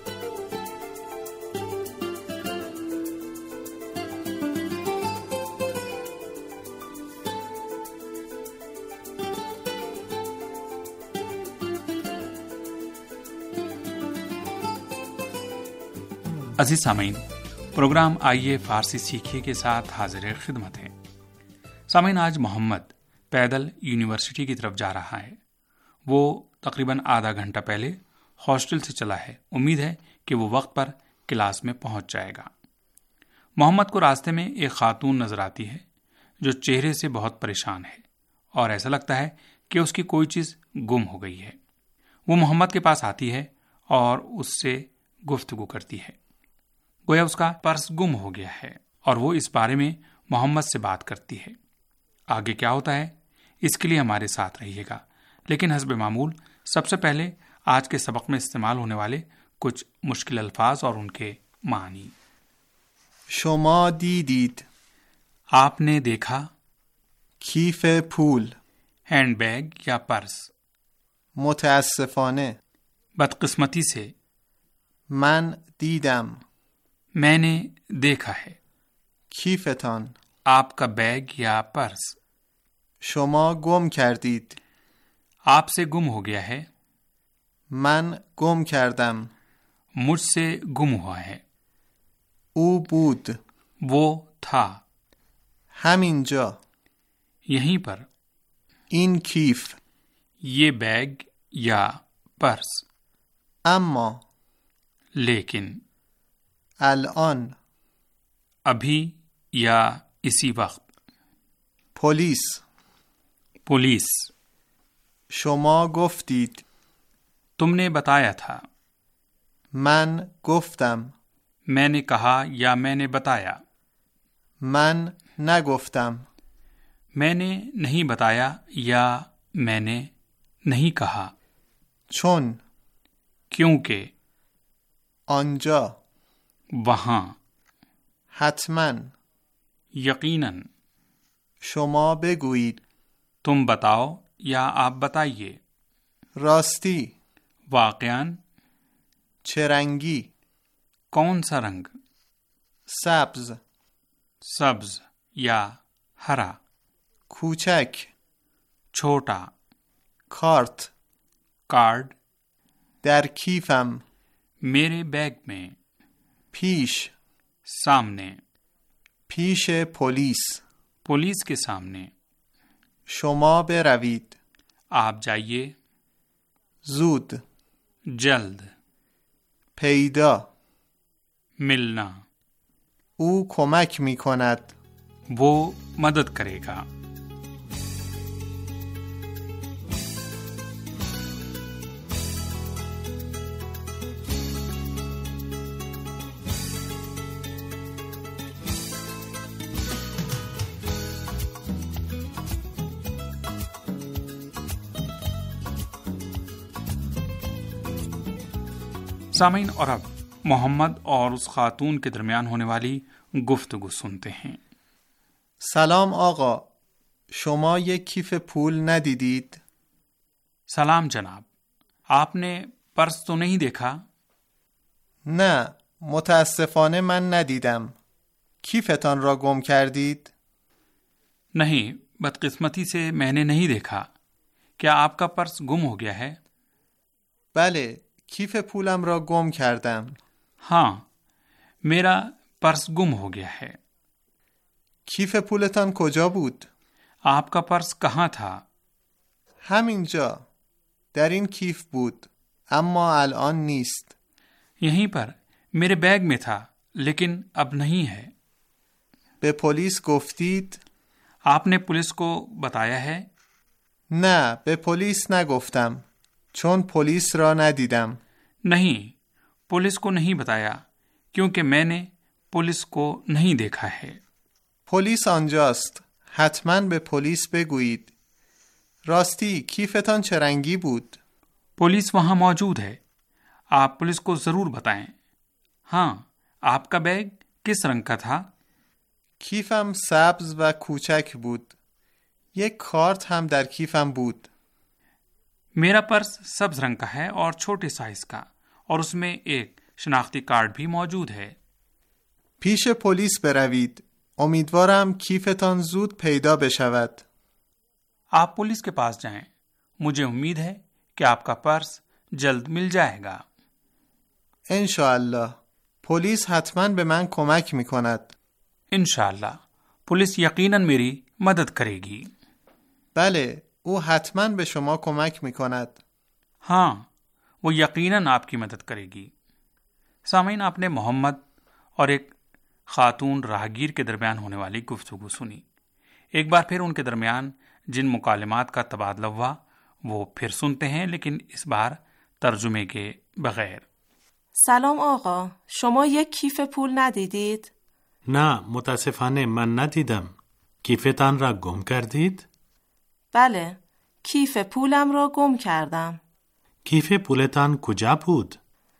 عزیز سامعین، پروگرام آئیے فارسی سیکھیے کے ساتھ حاضر خدمت ہے۔ سامعین، آج محمد پیدل یونیورسٹی کی طرف جا رہا ہے۔ وہ تقریباً آدھا گھنٹہ پہلے ہاسٹل سے چلا ہے۔ امید ہے کہ وہ وقت پر کلاس میں پہنچ جائے گا۔ محمد کو راستے میں ایک خاتون نظر آتی ہے جو چہرے سے بہت پریشان ہے، اور ایسا لگتا ہے کہ اس کی کوئی چیز گم ہو گئی ہے۔ وہ محمد کے پاس آتی ہے اور اس سے گفتگو کرتی ہے، گویا اس کا پرس گم ہو گیا ہے، اور وہ اس بارے میں محمد سے بات کرتی ہے۔ آگے کیا ہوتا ہے اس کے لیے ہمارے ساتھ رہیے گا، لیکن حسب معمول سب سے پہلے آج کے سبق میں استعمال ہونے والے کچھ مشکل الفاظ اور ان کے معنی۔ شما دیدید، آپ نے دیکھا۔ کیف پول، ہینڈ بیگ یا پرس۔ متاسفانه، بدقسمتی سے۔ من دیدم، میں نے دیکھا ہے۔ کیفتان، آپ کا بیگ یا پرس۔ شما گم کردید، آپ سے گم ہو گیا ہے۔ من گم کردم، مجھ سے گم ہوا ہے۔ او بود، وہ تھا۔ همینجا، یہیں پر۔ این کیف، یہ بیگ یا پرس۔ اما، لیکن۔ الان، ابھی یا اسی وقت۔ Police, police. شما گفتید، تم نے بتایا تھا۔ من گفتم، میں نے کہا یا میں نے بتایا۔ من نگفتم، میں نے نہیں بتایا یا میں نے نہیں کہا۔ چون، کیونکہ۔ آنجا، وہاں۔ حتما، یقیناً. شما بگویید. تم بتاؤ یا آپ بتائیے. راستی. واقعاً. چه رنگی؟ کون سا رنگ؟ سبز. سبز یا ہرا. کوچک. چھوٹا. کارت. کارڈ. در کیفم. میرے بیگ میں. پیش. سامنے. پیش پلیس. پولیس کے سامنے. شما بروید. آپ جائیے. زود. جلد. پیدا. ملنا. او کمک می کند. وہ مدد کرے گا. سامعین، اور اب محمد اور اس خاتون کے درمیان ہونے والی گفتگو سنتے ہیں. سلام آقا، شما یک کیف پول ندیدید؟ سلام جناب، آپ نے پرس تو نہیں دیکھا؟ نه، متاسفانه من ندیدم. کیفتان را گم کردید؟ نہیں، بدقسمتی سے میں نے نہیں دیکھا. کیا آپ کا پرس گم ہو گیا ہے؟ بله، کیف پولم را گم کردم. ہاں، میرا پرس گم ہو گیا ہے. کیف پولتان کجا بود؟ آپ کا پرس کہاں تھا؟ همینجا، در این کیف بود، اما الان نیست. یہیں پر میرے بیگ میں تھا، لیکن اب نہیں ہے. به پلیس گفتید؟ آپ نے پولیس کو بتایا ہے؟ نه، به پلیس نگفتم، چون پلیس را ندیدم. نہیں، پولیس کو نہیں بتایا کیونکہ میں نے پولیس کو نہیں دیکھا ہے. پلیس آنجاست، حتما به پلیس بگویید. راستی کیفتان چه رنگی بود؟ پولیس وہاں موجود ہے، آپ پولیس کو ضرور بتائیں. ہاں، آپ کا بیگ کس رنگ کا تھا؟ کیفم سبز و کوچک بود. یک کارت هم در کیفم بود. میرا پرس سبز رنگ کا ہے اور چھوٹے سائز کا، اور اس میں ایک شناختی کارڈ بھی موجود ہے. پیش پلیس بروید. امیدوارم کیفتان زود پیدا بشود. آپ پولیس کے پاس جائیں. مجھے امید ہے کہ آپ کا پرس جلد مل جائے گا. انشاءاللہ. پلیس حتما به من کمک میکند. انشاءاللہ، پولیس یقیناً میری مدد کرے گی. بله، او حتما به شما کمک میکند. ہاں، وہ یقیناً آپ کی مدد کرے گی. سامعین، آپ نے محمد اور ایک خاتون راہگیر کے درمیان ہونے والی گفتگو سنی. ایک بار پھر ان کے درمیان جن مکالمات کا تبادلہ ہوا وہ پھر سنتے ہیں، لیکن اس بار ترجمے کے بغیر. سلام آقا، شما یک کیف پول ندیدید؟ نه، متاسفانه من ندیدم. کیفتان را گم کردید؟ بله، کیف پولم را گم کردم. کیف پولتان کجا بود؟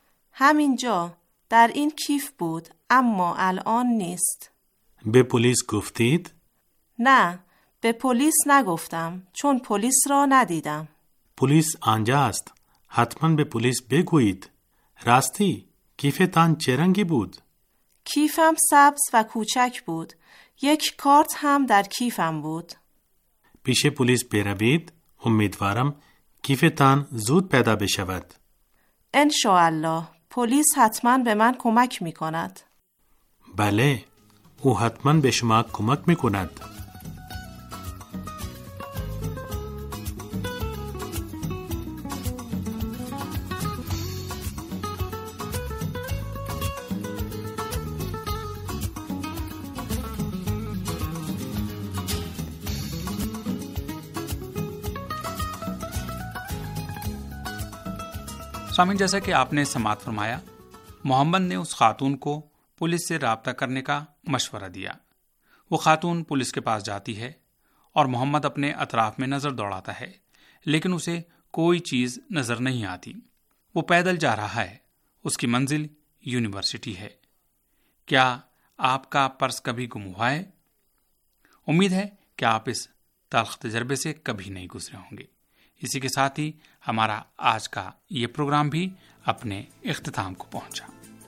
همینجا، در این کیف بود، اما الان نیست. به پلیس گفتید؟ نه، به پلیس نگفتم، چون پلیس را ندیدم. پلیس آنجا است، حتما به پلیس بگویید. راستی، کیفتان چه رنگی بود؟ کیفم سبز و کوچک بود. یک کارت هم در کیفم بود. پیش پلیس بروید. امیدوارم کیفتان زود پیدا بشود. انشاءالله، پلیس حتما به من کمک می کند. بله، او حتما به شما کمک می کند. سامعین، جیسا کہ آپ نے سماعت فرمایا، محمد نے اس خاتون کو پولیس سے رابطہ کرنے کا مشورہ دیا. وہ خاتون پولیس کے پاس جاتی ہے اور محمد اپنے اطراف میں نظر دوڑاتا ہے، لیکن اسے کوئی چیز نظر نہیں آتی. وہ پیدل جا رہا ہے. اس کی منزل یونیورسٹی ہے. کیا آپ کا پرس کبھی گم ہوا ہے؟ امید ہے کہ آپ اس تلخ تجربے سے کبھی نہیں گزرے ہوں گے۔ اسی کے ساتھ ہی ہمارا آج کا یہ پروگرام بھی اپنے اختتام کو پہنچا۔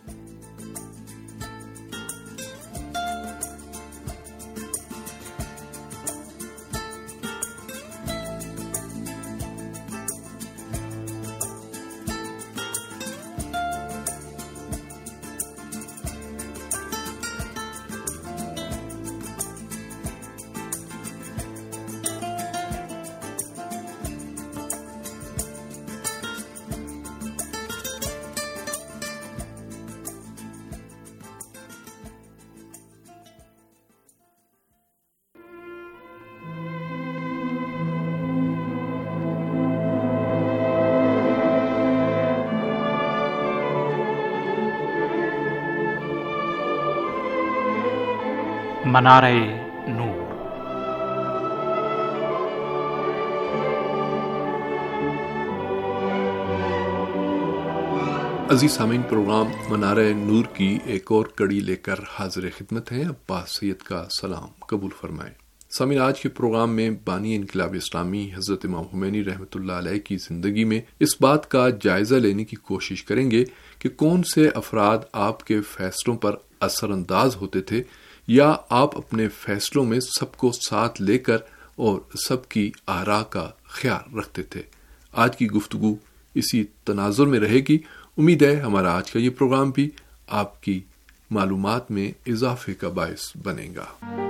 منارہ نور۔ عزیز سامعین، پروگرام منارہ نور کی ایک اور کڑی لے کر حاضر خدمت ہیں۔ عباس سید کا سلام قبول فرمائیں۔ سامعین، آج کے پروگرام میں بانی انقلاب اسلامی حضرت امام خمینی رحمۃ اللہ علیہ کی زندگی میں اس بات کا جائزہ لینے کی کوشش کریں گے کہ کون سے افراد آپ کے فیصلوں پر اثر انداز ہوتے تھے، یا آپ اپنے فیصلوں میں سب کو ساتھ لے کر اور سب کی آراء کا خیال رکھتے تھے۔ آج کی گفتگو اسی تناظر میں رہے گی۔ امید ہے ہمارا آج کا یہ پروگرام بھی آپ کی معلومات میں اضافے کا باعث بنے گا۔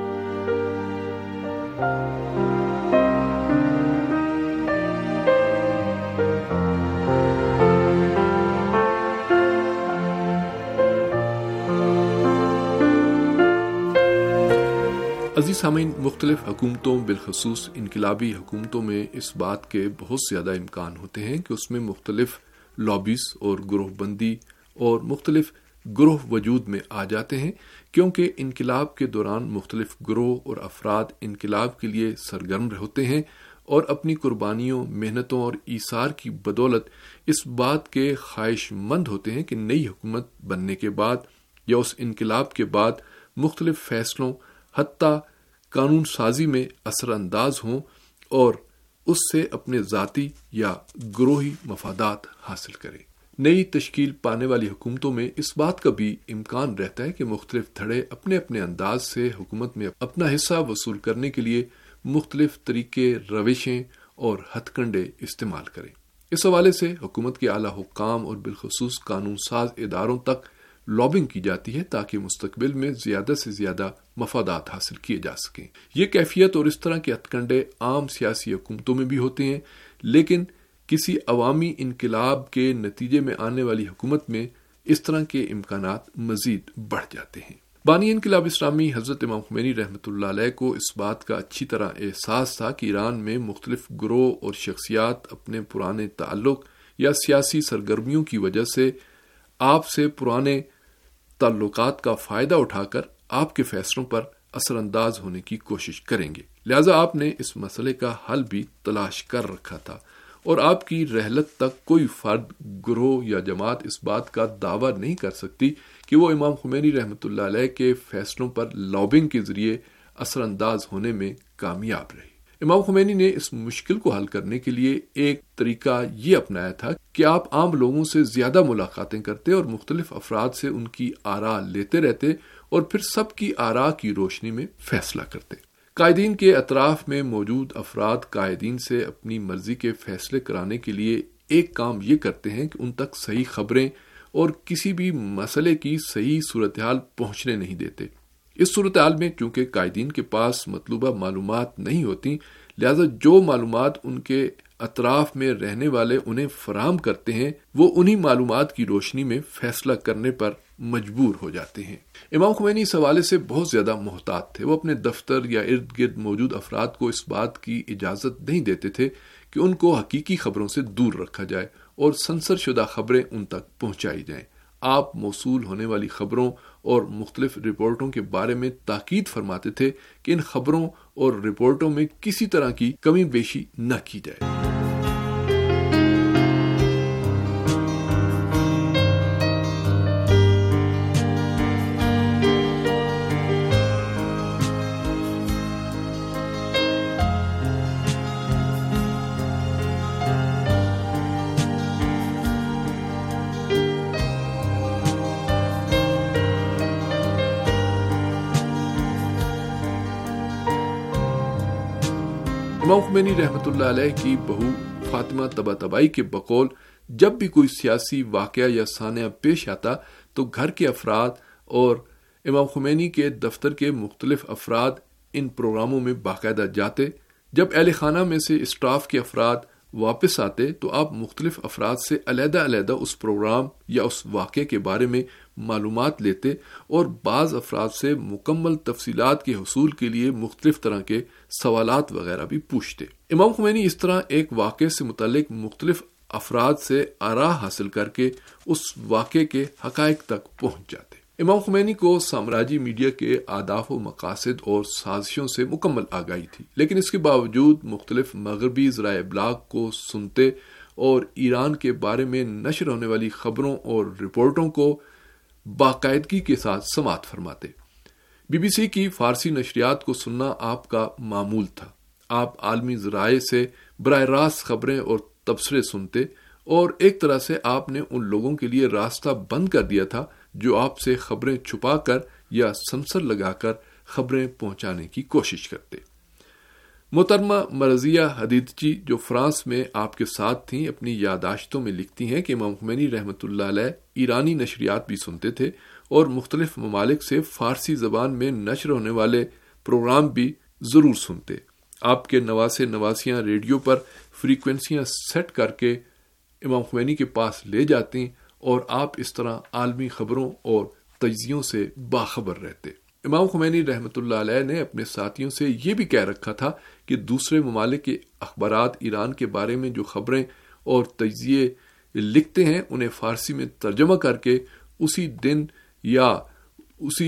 عزیز سامعین، مختلف حکومتوں بالخصوص انقلابی حکومتوں میں اس بات کے بہت زیادہ امکان ہوتے ہیں کہ اس میں مختلف لابیز اور گروہ بندی اور مختلف گروہ وجود میں آ جاتے ہیں، کیونکہ انقلاب کے دوران مختلف گروہ اور افراد انقلاب کے لیے سرگرم ہوتے ہیں اور اپنی قربانیوں، محنتوں اور ایثار کی بدولت اس بات کے خواہش مند ہوتے ہیں کہ نئی حکومت بننے کے بعد یا اس انقلاب کے بعد مختلف فیصلوں حتیٰ قانون سازی میں اثر انداز ہوں اور اس سے اپنے ذاتی یا گروہی مفادات حاصل کریں۔ نئی تشکیل پانے والی حکومتوں میں اس بات کا بھی امکان رہتا ہے کہ مختلف دھڑے اپنے اپنے انداز سے حکومت میں اپنا حصہ وصول کرنے کے لیے مختلف طریقے، روشیں اور ہتھ کنڈے استعمال کریں۔ اس حوالے سے حکومت کے اعلیٰ حکام اور بالخصوص قانون ساز اداروں تک لابنگ کی جاتی ہے تاکہ مستقبل میں زیادہ سے زیادہ مفادات حاصل کیے جا سکیں۔ یہ کیفیت اور اس طرح کے ہتھ کنڈے عام سیاسی حکومتوں میں بھی ہوتے ہیں، لیکن کسی عوامی انقلاب کے نتیجے میں آنے والی حکومت میں اس طرح کے امکانات مزید بڑھ جاتے ہیں۔ بانی انقلاب اسلامی حضرت امام خمینی رحمۃ اللہ علیہ کو اس بات کا اچھی طرح احساس تھا کہ ایران میں مختلف گروہ اور شخصیات اپنے پرانے تعلق یا سیاسی سرگرمیوں کی وجہ سے آپ سے پرانے تعلقات کا فائدہ اٹھا کر آپ کے فیصلوں پر اثر انداز ہونے کی کوشش کریں گے، لہذا آپ نے اس مسئلے کا حل بھی تلاش کر رکھا تھا، اور آپ کی رحلت تک کوئی فرد، گروہ یا جماعت اس بات کا دعویٰ نہیں کر سکتی کہ وہ امام خمینی رحمۃ اللہ علیہ کے فیصلوں پر لابنگ کے ذریعے اثر انداز ہونے میں کامیاب رہی۔ امام خمینی نے اس مشکل کو حل کرنے کے لیے ایک طریقہ یہ اپنایا تھا کہ آپ عام لوگوں سے زیادہ ملاقاتیں کرتے اور مختلف افراد سے ان کی آراء لیتے رہتے اور پھر سب کی آراء کی روشنی میں فیصلہ کرتے۔ قائدین کے اطراف میں موجود افراد قائدین سے اپنی مرضی کے فیصلے کرانے کے لیے ایک کام یہ کرتے ہیں کہ ان تک صحیح خبریں اور کسی بھی مسئلے کی صحیح صورتحال پہنچنے نہیں دیتے۔ اس صورتحال میں چونکہ قائدین کے پاس مطلوبہ معلومات نہیں ہوتی، لہذا جو معلومات ان کے اطراف میں رہنے والے انہیں فراہم کرتے ہیں وہ انہی معلومات کی روشنی میں فیصلہ کرنے پر مجبور ہو جاتے ہیں۔ امام خمینی اس حوالے سے بہت زیادہ محتاط تھے۔ وہ اپنے دفتر یا ارد گرد موجود افراد کو اس بات کی اجازت نہیں دیتے تھے کہ ان کو حقیقی خبروں سے دور رکھا جائے اور سنسر شدہ خبریں ان تک پہنچائی جائیں۔ آپ موصول ہونے والی خبروں اور مختلف رپورٹوں کے بارے میں تاکید فرماتے تھے کہ ان خبروں اور رپورٹوں میں کسی طرح کی کمی بیشی نہ کی جائے۔ امام خمینی رحمۃ اللہ علیہ کی بہو فاطمہ طباطبائی کے بقول جب بھی کوئی سیاسی واقعہ یا سانحہ پیش آتا تو گھر کے افراد اور امام خمینی کے دفتر کے مختلف افراد ان پروگراموں میں باقاعدہ جاتے. جب اہل خانہ میں سے اسٹاف کے افراد واپس آتے تو آپ مختلف افراد سے علیحدہ علیحدہ اس پروگرام یا اس واقعے کے بارے میں معلومات لیتے اور بعض افراد سے مکمل تفصیلات کے حصول کے لیے مختلف طرح کے سوالات وغیرہ بھی پوچھتے. امام خمینی اس طرح ایک واقعے سے متعلق مختلف افراد سے آراء حاصل کر کے اس واقعے کے حقائق تک پہنچ جاتے. امام خمینی کو سامراجی میڈیا کے اہداف و مقاصد اور سازشوں سے مکمل آگاہی تھی، لیکن اس کے باوجود مختلف مغربی ذرائع ابلاغ کو سنتے اور ایران کے بارے میں نشر ہونے والی خبروں اور رپورٹوں کو باقاعدگی کے ساتھ سماعت فرماتے. بی بی سی کی فارسی نشریات کو سننا آپ کا معمول تھا. آپ عالمی ذرائع سے براہ راست خبریں اور تبصرے سنتے اور ایک طرح سے آپ نے ان لوگوں کے لیے راستہ بند کر دیا تھا جو آپ سے خبریں چھپا کر یا سنسر لگا کر خبریں پہنچانے کی کوشش کرتے. محترمہ مرضیہ حدیدچی جو فرانس میں آپ کے ساتھ تھیں اپنی یادداشتوں میں لکھتی ہیں کہ امام خمینی رحمۃ اللہ علیہ ایرانی نشریات بھی سنتے تھے اور مختلف ممالک سے فارسی زبان میں نشر ہونے والے پروگرام بھی ضرور سنتے. آپ کے نواسے نواسیاں ریڈیو پر فریکوینسیاں سیٹ کر کے امام خمینی کے پاس لے جاتی اور آپ اس طرح عالمی خبروں اور تجزیوں سے باخبر رہتے. امام خمینی رحمۃ اللہ علیہ نے اپنے ساتھیوں سے یہ بھی کہہ رکھا تھا کہ دوسرے ممالک کے اخبارات ایران کے بارے میں جو خبریں اور تجزیے لکھتے ہیں انہیں فارسی میں ترجمہ کر کے اسی دن یا اسی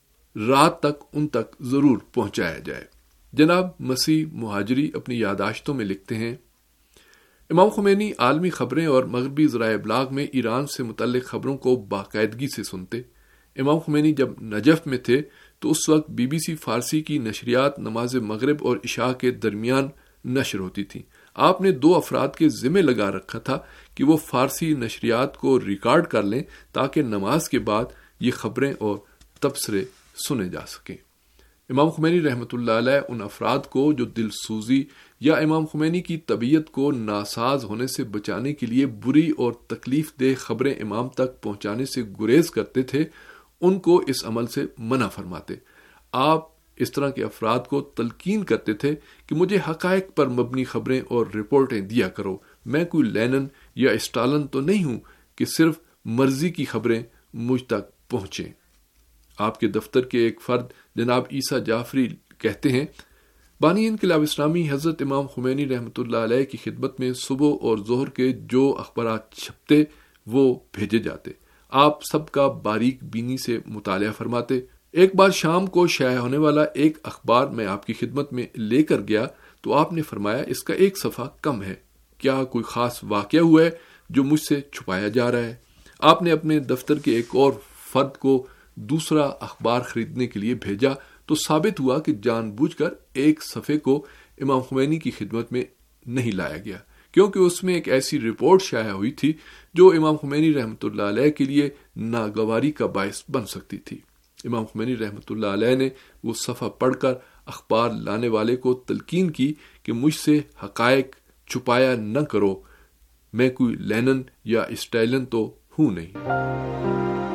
رات تک ان تک ضرور پہنچایا جائے. جناب مسیح مہاجری اپنی یادداشتوں میں لکھتے ہیں امام خمینی عالمی خبریں اور مغربی ذرائع ابلاغ میں ایران سے متعلق خبروں کو باقاعدگی سے سنتے. امام خمینی جب نجف میں تھے تو اس وقت بی بی سی فارسی کی نشریات نماز مغرب اور عشاء کے درمیان نشر ہوتی تھیں. آپ نے دو افراد کے ذمہ لگا رکھا تھا کہ وہ فارسی نشریات کو ریکارڈ کر لیں تاکہ نماز کے بعد یہ خبریں اور تبصرے سنے جا سکیں. امام خمینی رحمۃ اللہ علیہ ان افراد کو جو دل سوزی یا امام خمینی کی طبیعت کو ناساز ہونے سے بچانے کے لیے بری اور تکلیف دہ خبریں امام تک پہنچانے سے گریز کرتے تھے ان کو اس عمل سے منع فرماتے. آپ اس طرح کے افراد کو تلقین کرتے تھے کہ مجھے حقائق پر مبنی خبریں اور رپورٹیں دیا کرو. میں کوئی لینن یا اسٹالن تو نہیں ہوں کہ صرف مرضی کی خبریں مجھ تک پہنچیں. آپ کے دفتر کے ایک فرد جناب عیسیٰ جعفری کہتے ہیں بانی انقلاب اسلامی حضرت امام خمینی رحمۃ اللہ علیہ کی خدمت میں صبح اور ظہر کے جو اخبارات چھپتے وہ بھیجے جاتے. آپ سب کا باریک بینی سے مطالعہ فرماتے. ایک بار شام کو شائع ہونے والا ایک اخبار میں آپ کی خدمت میں لے کر گیا تو آپ نے فرمایا اس کا ایک صفحہ کم ہے. کیا کوئی خاص واقعہ ہوا ہے جو مجھ سے چھپایا جا رہا ہے؟ آپ نے اپنے دفتر کے ایک اور فرد کو دوسرا اخبار خریدنے کے لیے بھیجا تو ثابت ہوا کہ جان بوجھ کر ایک صفحے کو امام خمینی کی خدمت میں نہیں لایا گیا کیونکہ اس میں ایک ایسی رپورٹ شائع ہوئی تھی جو امام خمینی رحمۃ اللہ علیہ کے لیے ناگواری کا باعث بن سکتی تھی. امام خمینی رحمۃ اللہ علیہ نے وہ صفحہ پڑھ کر اخبار لانے والے کو تلقین کی کہ مجھ سے حقائق چھپایا نہ کرو. میں کوئی لینن یا اسٹائلن تو ہوں نہیں.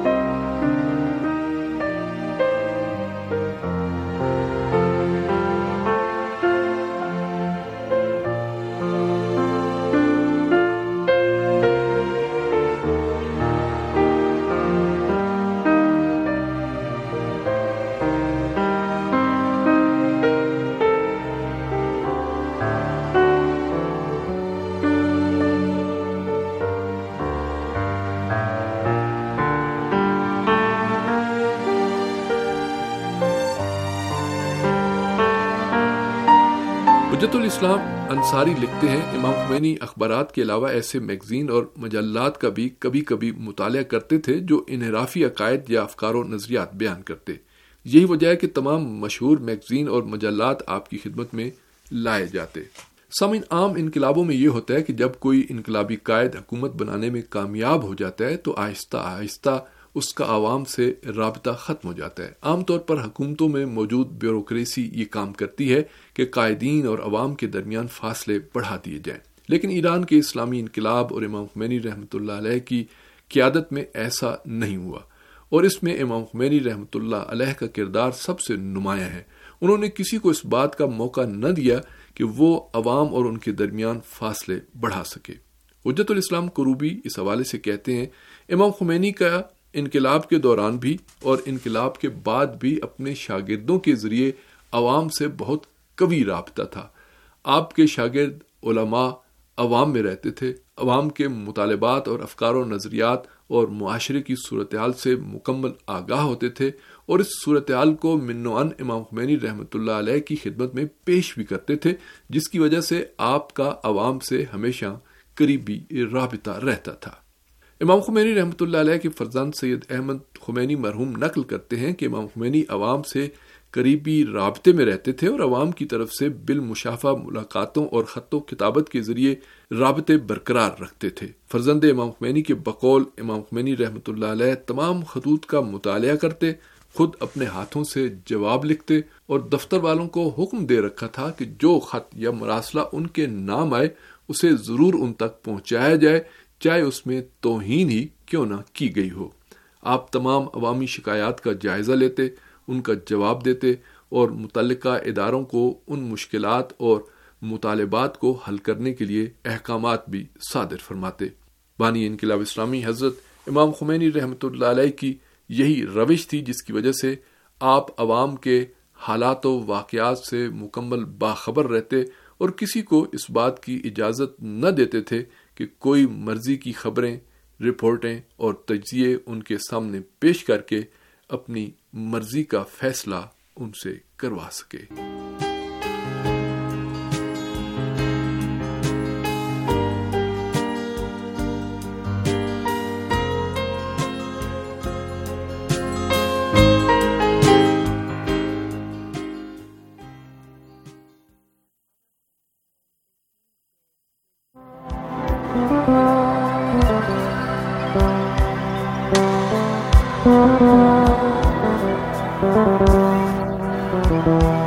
حجت الاسلام انصاری لکھتے ہیں امام خمینی اخبارات کے علاوہ ایسے میگزین اور مجلات کا بھی کبھی کبھی مطالعہ کرتے تھے جو انحرافی عقائد یا افکار و نظریات بیان کرتے. یہی وجہ ہے کہ تمام مشہور میگزین اور مجلات آپ کی خدمت میں لائے جاتے. سامعین، عام انقلابوں میں یہ ہوتا ہے کہ جب کوئی انقلابی قائد حکومت بنانے میں کامیاب ہو جاتا ہے تو آہستہ آہستہ اس کا عوام سے رابطہ ختم ہو جاتا ہے۔ عام طور پر حکومتوں میں موجود بیوروکریسی یہ کام کرتی ہے کہ قائدین اور عوام کے درمیان فاصلے بڑھا دیے جائیں، لیکن ایران کے اسلامی انقلاب اور امام خمینی رحمۃ اللہ علیہ کی قیادت میں ایسا نہیں ہوا، اور اس میں امام خمینی رحمۃ اللہ علیہ کا کردار سب سے نمایاں ہے۔ انہوں نے کسی کو اس بات کا موقع نہ دیا کہ وہ عوام اور ان کے درمیان فاصلے بڑھا سکے۔ حجت الاسلام قروبی اس حوالے سے کہتے ہیں، امام خمینی کا انقلاب کے دوران بھی اور انقلاب کے بعد بھی اپنے شاگردوں کے ذریعے عوام سے بہت قوی رابطہ تھا۔ آپ کے شاگرد علماء عوام میں رہتے تھے، عوام کے مطالبات اور افکار و نظریات اور معاشرے کی صورتحال سے مکمل آگاہ ہوتے تھے، اور اس صورتحال کو من و عن امام خمینی رحمۃ اللہ علیہ کی خدمت میں پیش بھی کرتے تھے، جس کی وجہ سے آپ کا عوام سے ہمیشہ قریبی رابطہ رہتا تھا۔ امام خمینی رحمۃ اللہ علیہ کے فرزند سید احمد خمینی مرحوم نقل کرتے ہیں کہ امام خمینی عوام سے قریبی رابطے میں رہتے تھے اور عوام کی طرف سے بالمشافہ ملاقاتوں اور خط و کتابت کے ذریعے رابطے برقرار رکھتے تھے۔ فرزند امام خمینی کے بقول امام خمینی رحمۃ اللہ علیہ تمام خطوط کا مطالعہ کرتے، خود اپنے ہاتھوں سے جواب لکھتے، اور دفتر والوں کو حکم دے رکھا تھا کہ جو خط یا مراسلہ ان کے نام آئے اسے ضرور ان تک پہنچایا جائے، چاہے اس میں توہین ہی کیوں نہ کی گئی ہو۔ آپ تمام عوامی شکایات کا جائزہ لیتے، ان کا جواب دیتے اور متعلقہ اداروں کو ان مشکلات اور مطالبات کو حل کرنے کے لیے احکامات بھی صادر فرماتے۔ بانی انقلاب اسلامی حضرت امام خمینی رحمۃ اللہ علیہ کی یہی روش تھی جس کی وجہ سے آپ عوام کے حالات و واقعات سے مکمل باخبر رہتے اور کسی کو اس بات کی اجازت نہ دیتے تھے کہ کوئی مرضی کی خبریں، رپورٹیں اور تجزیے ان کے سامنے پیش کر کے اپنی مرضی کا فیصلہ ان سے کروا سکے۔ Thank you.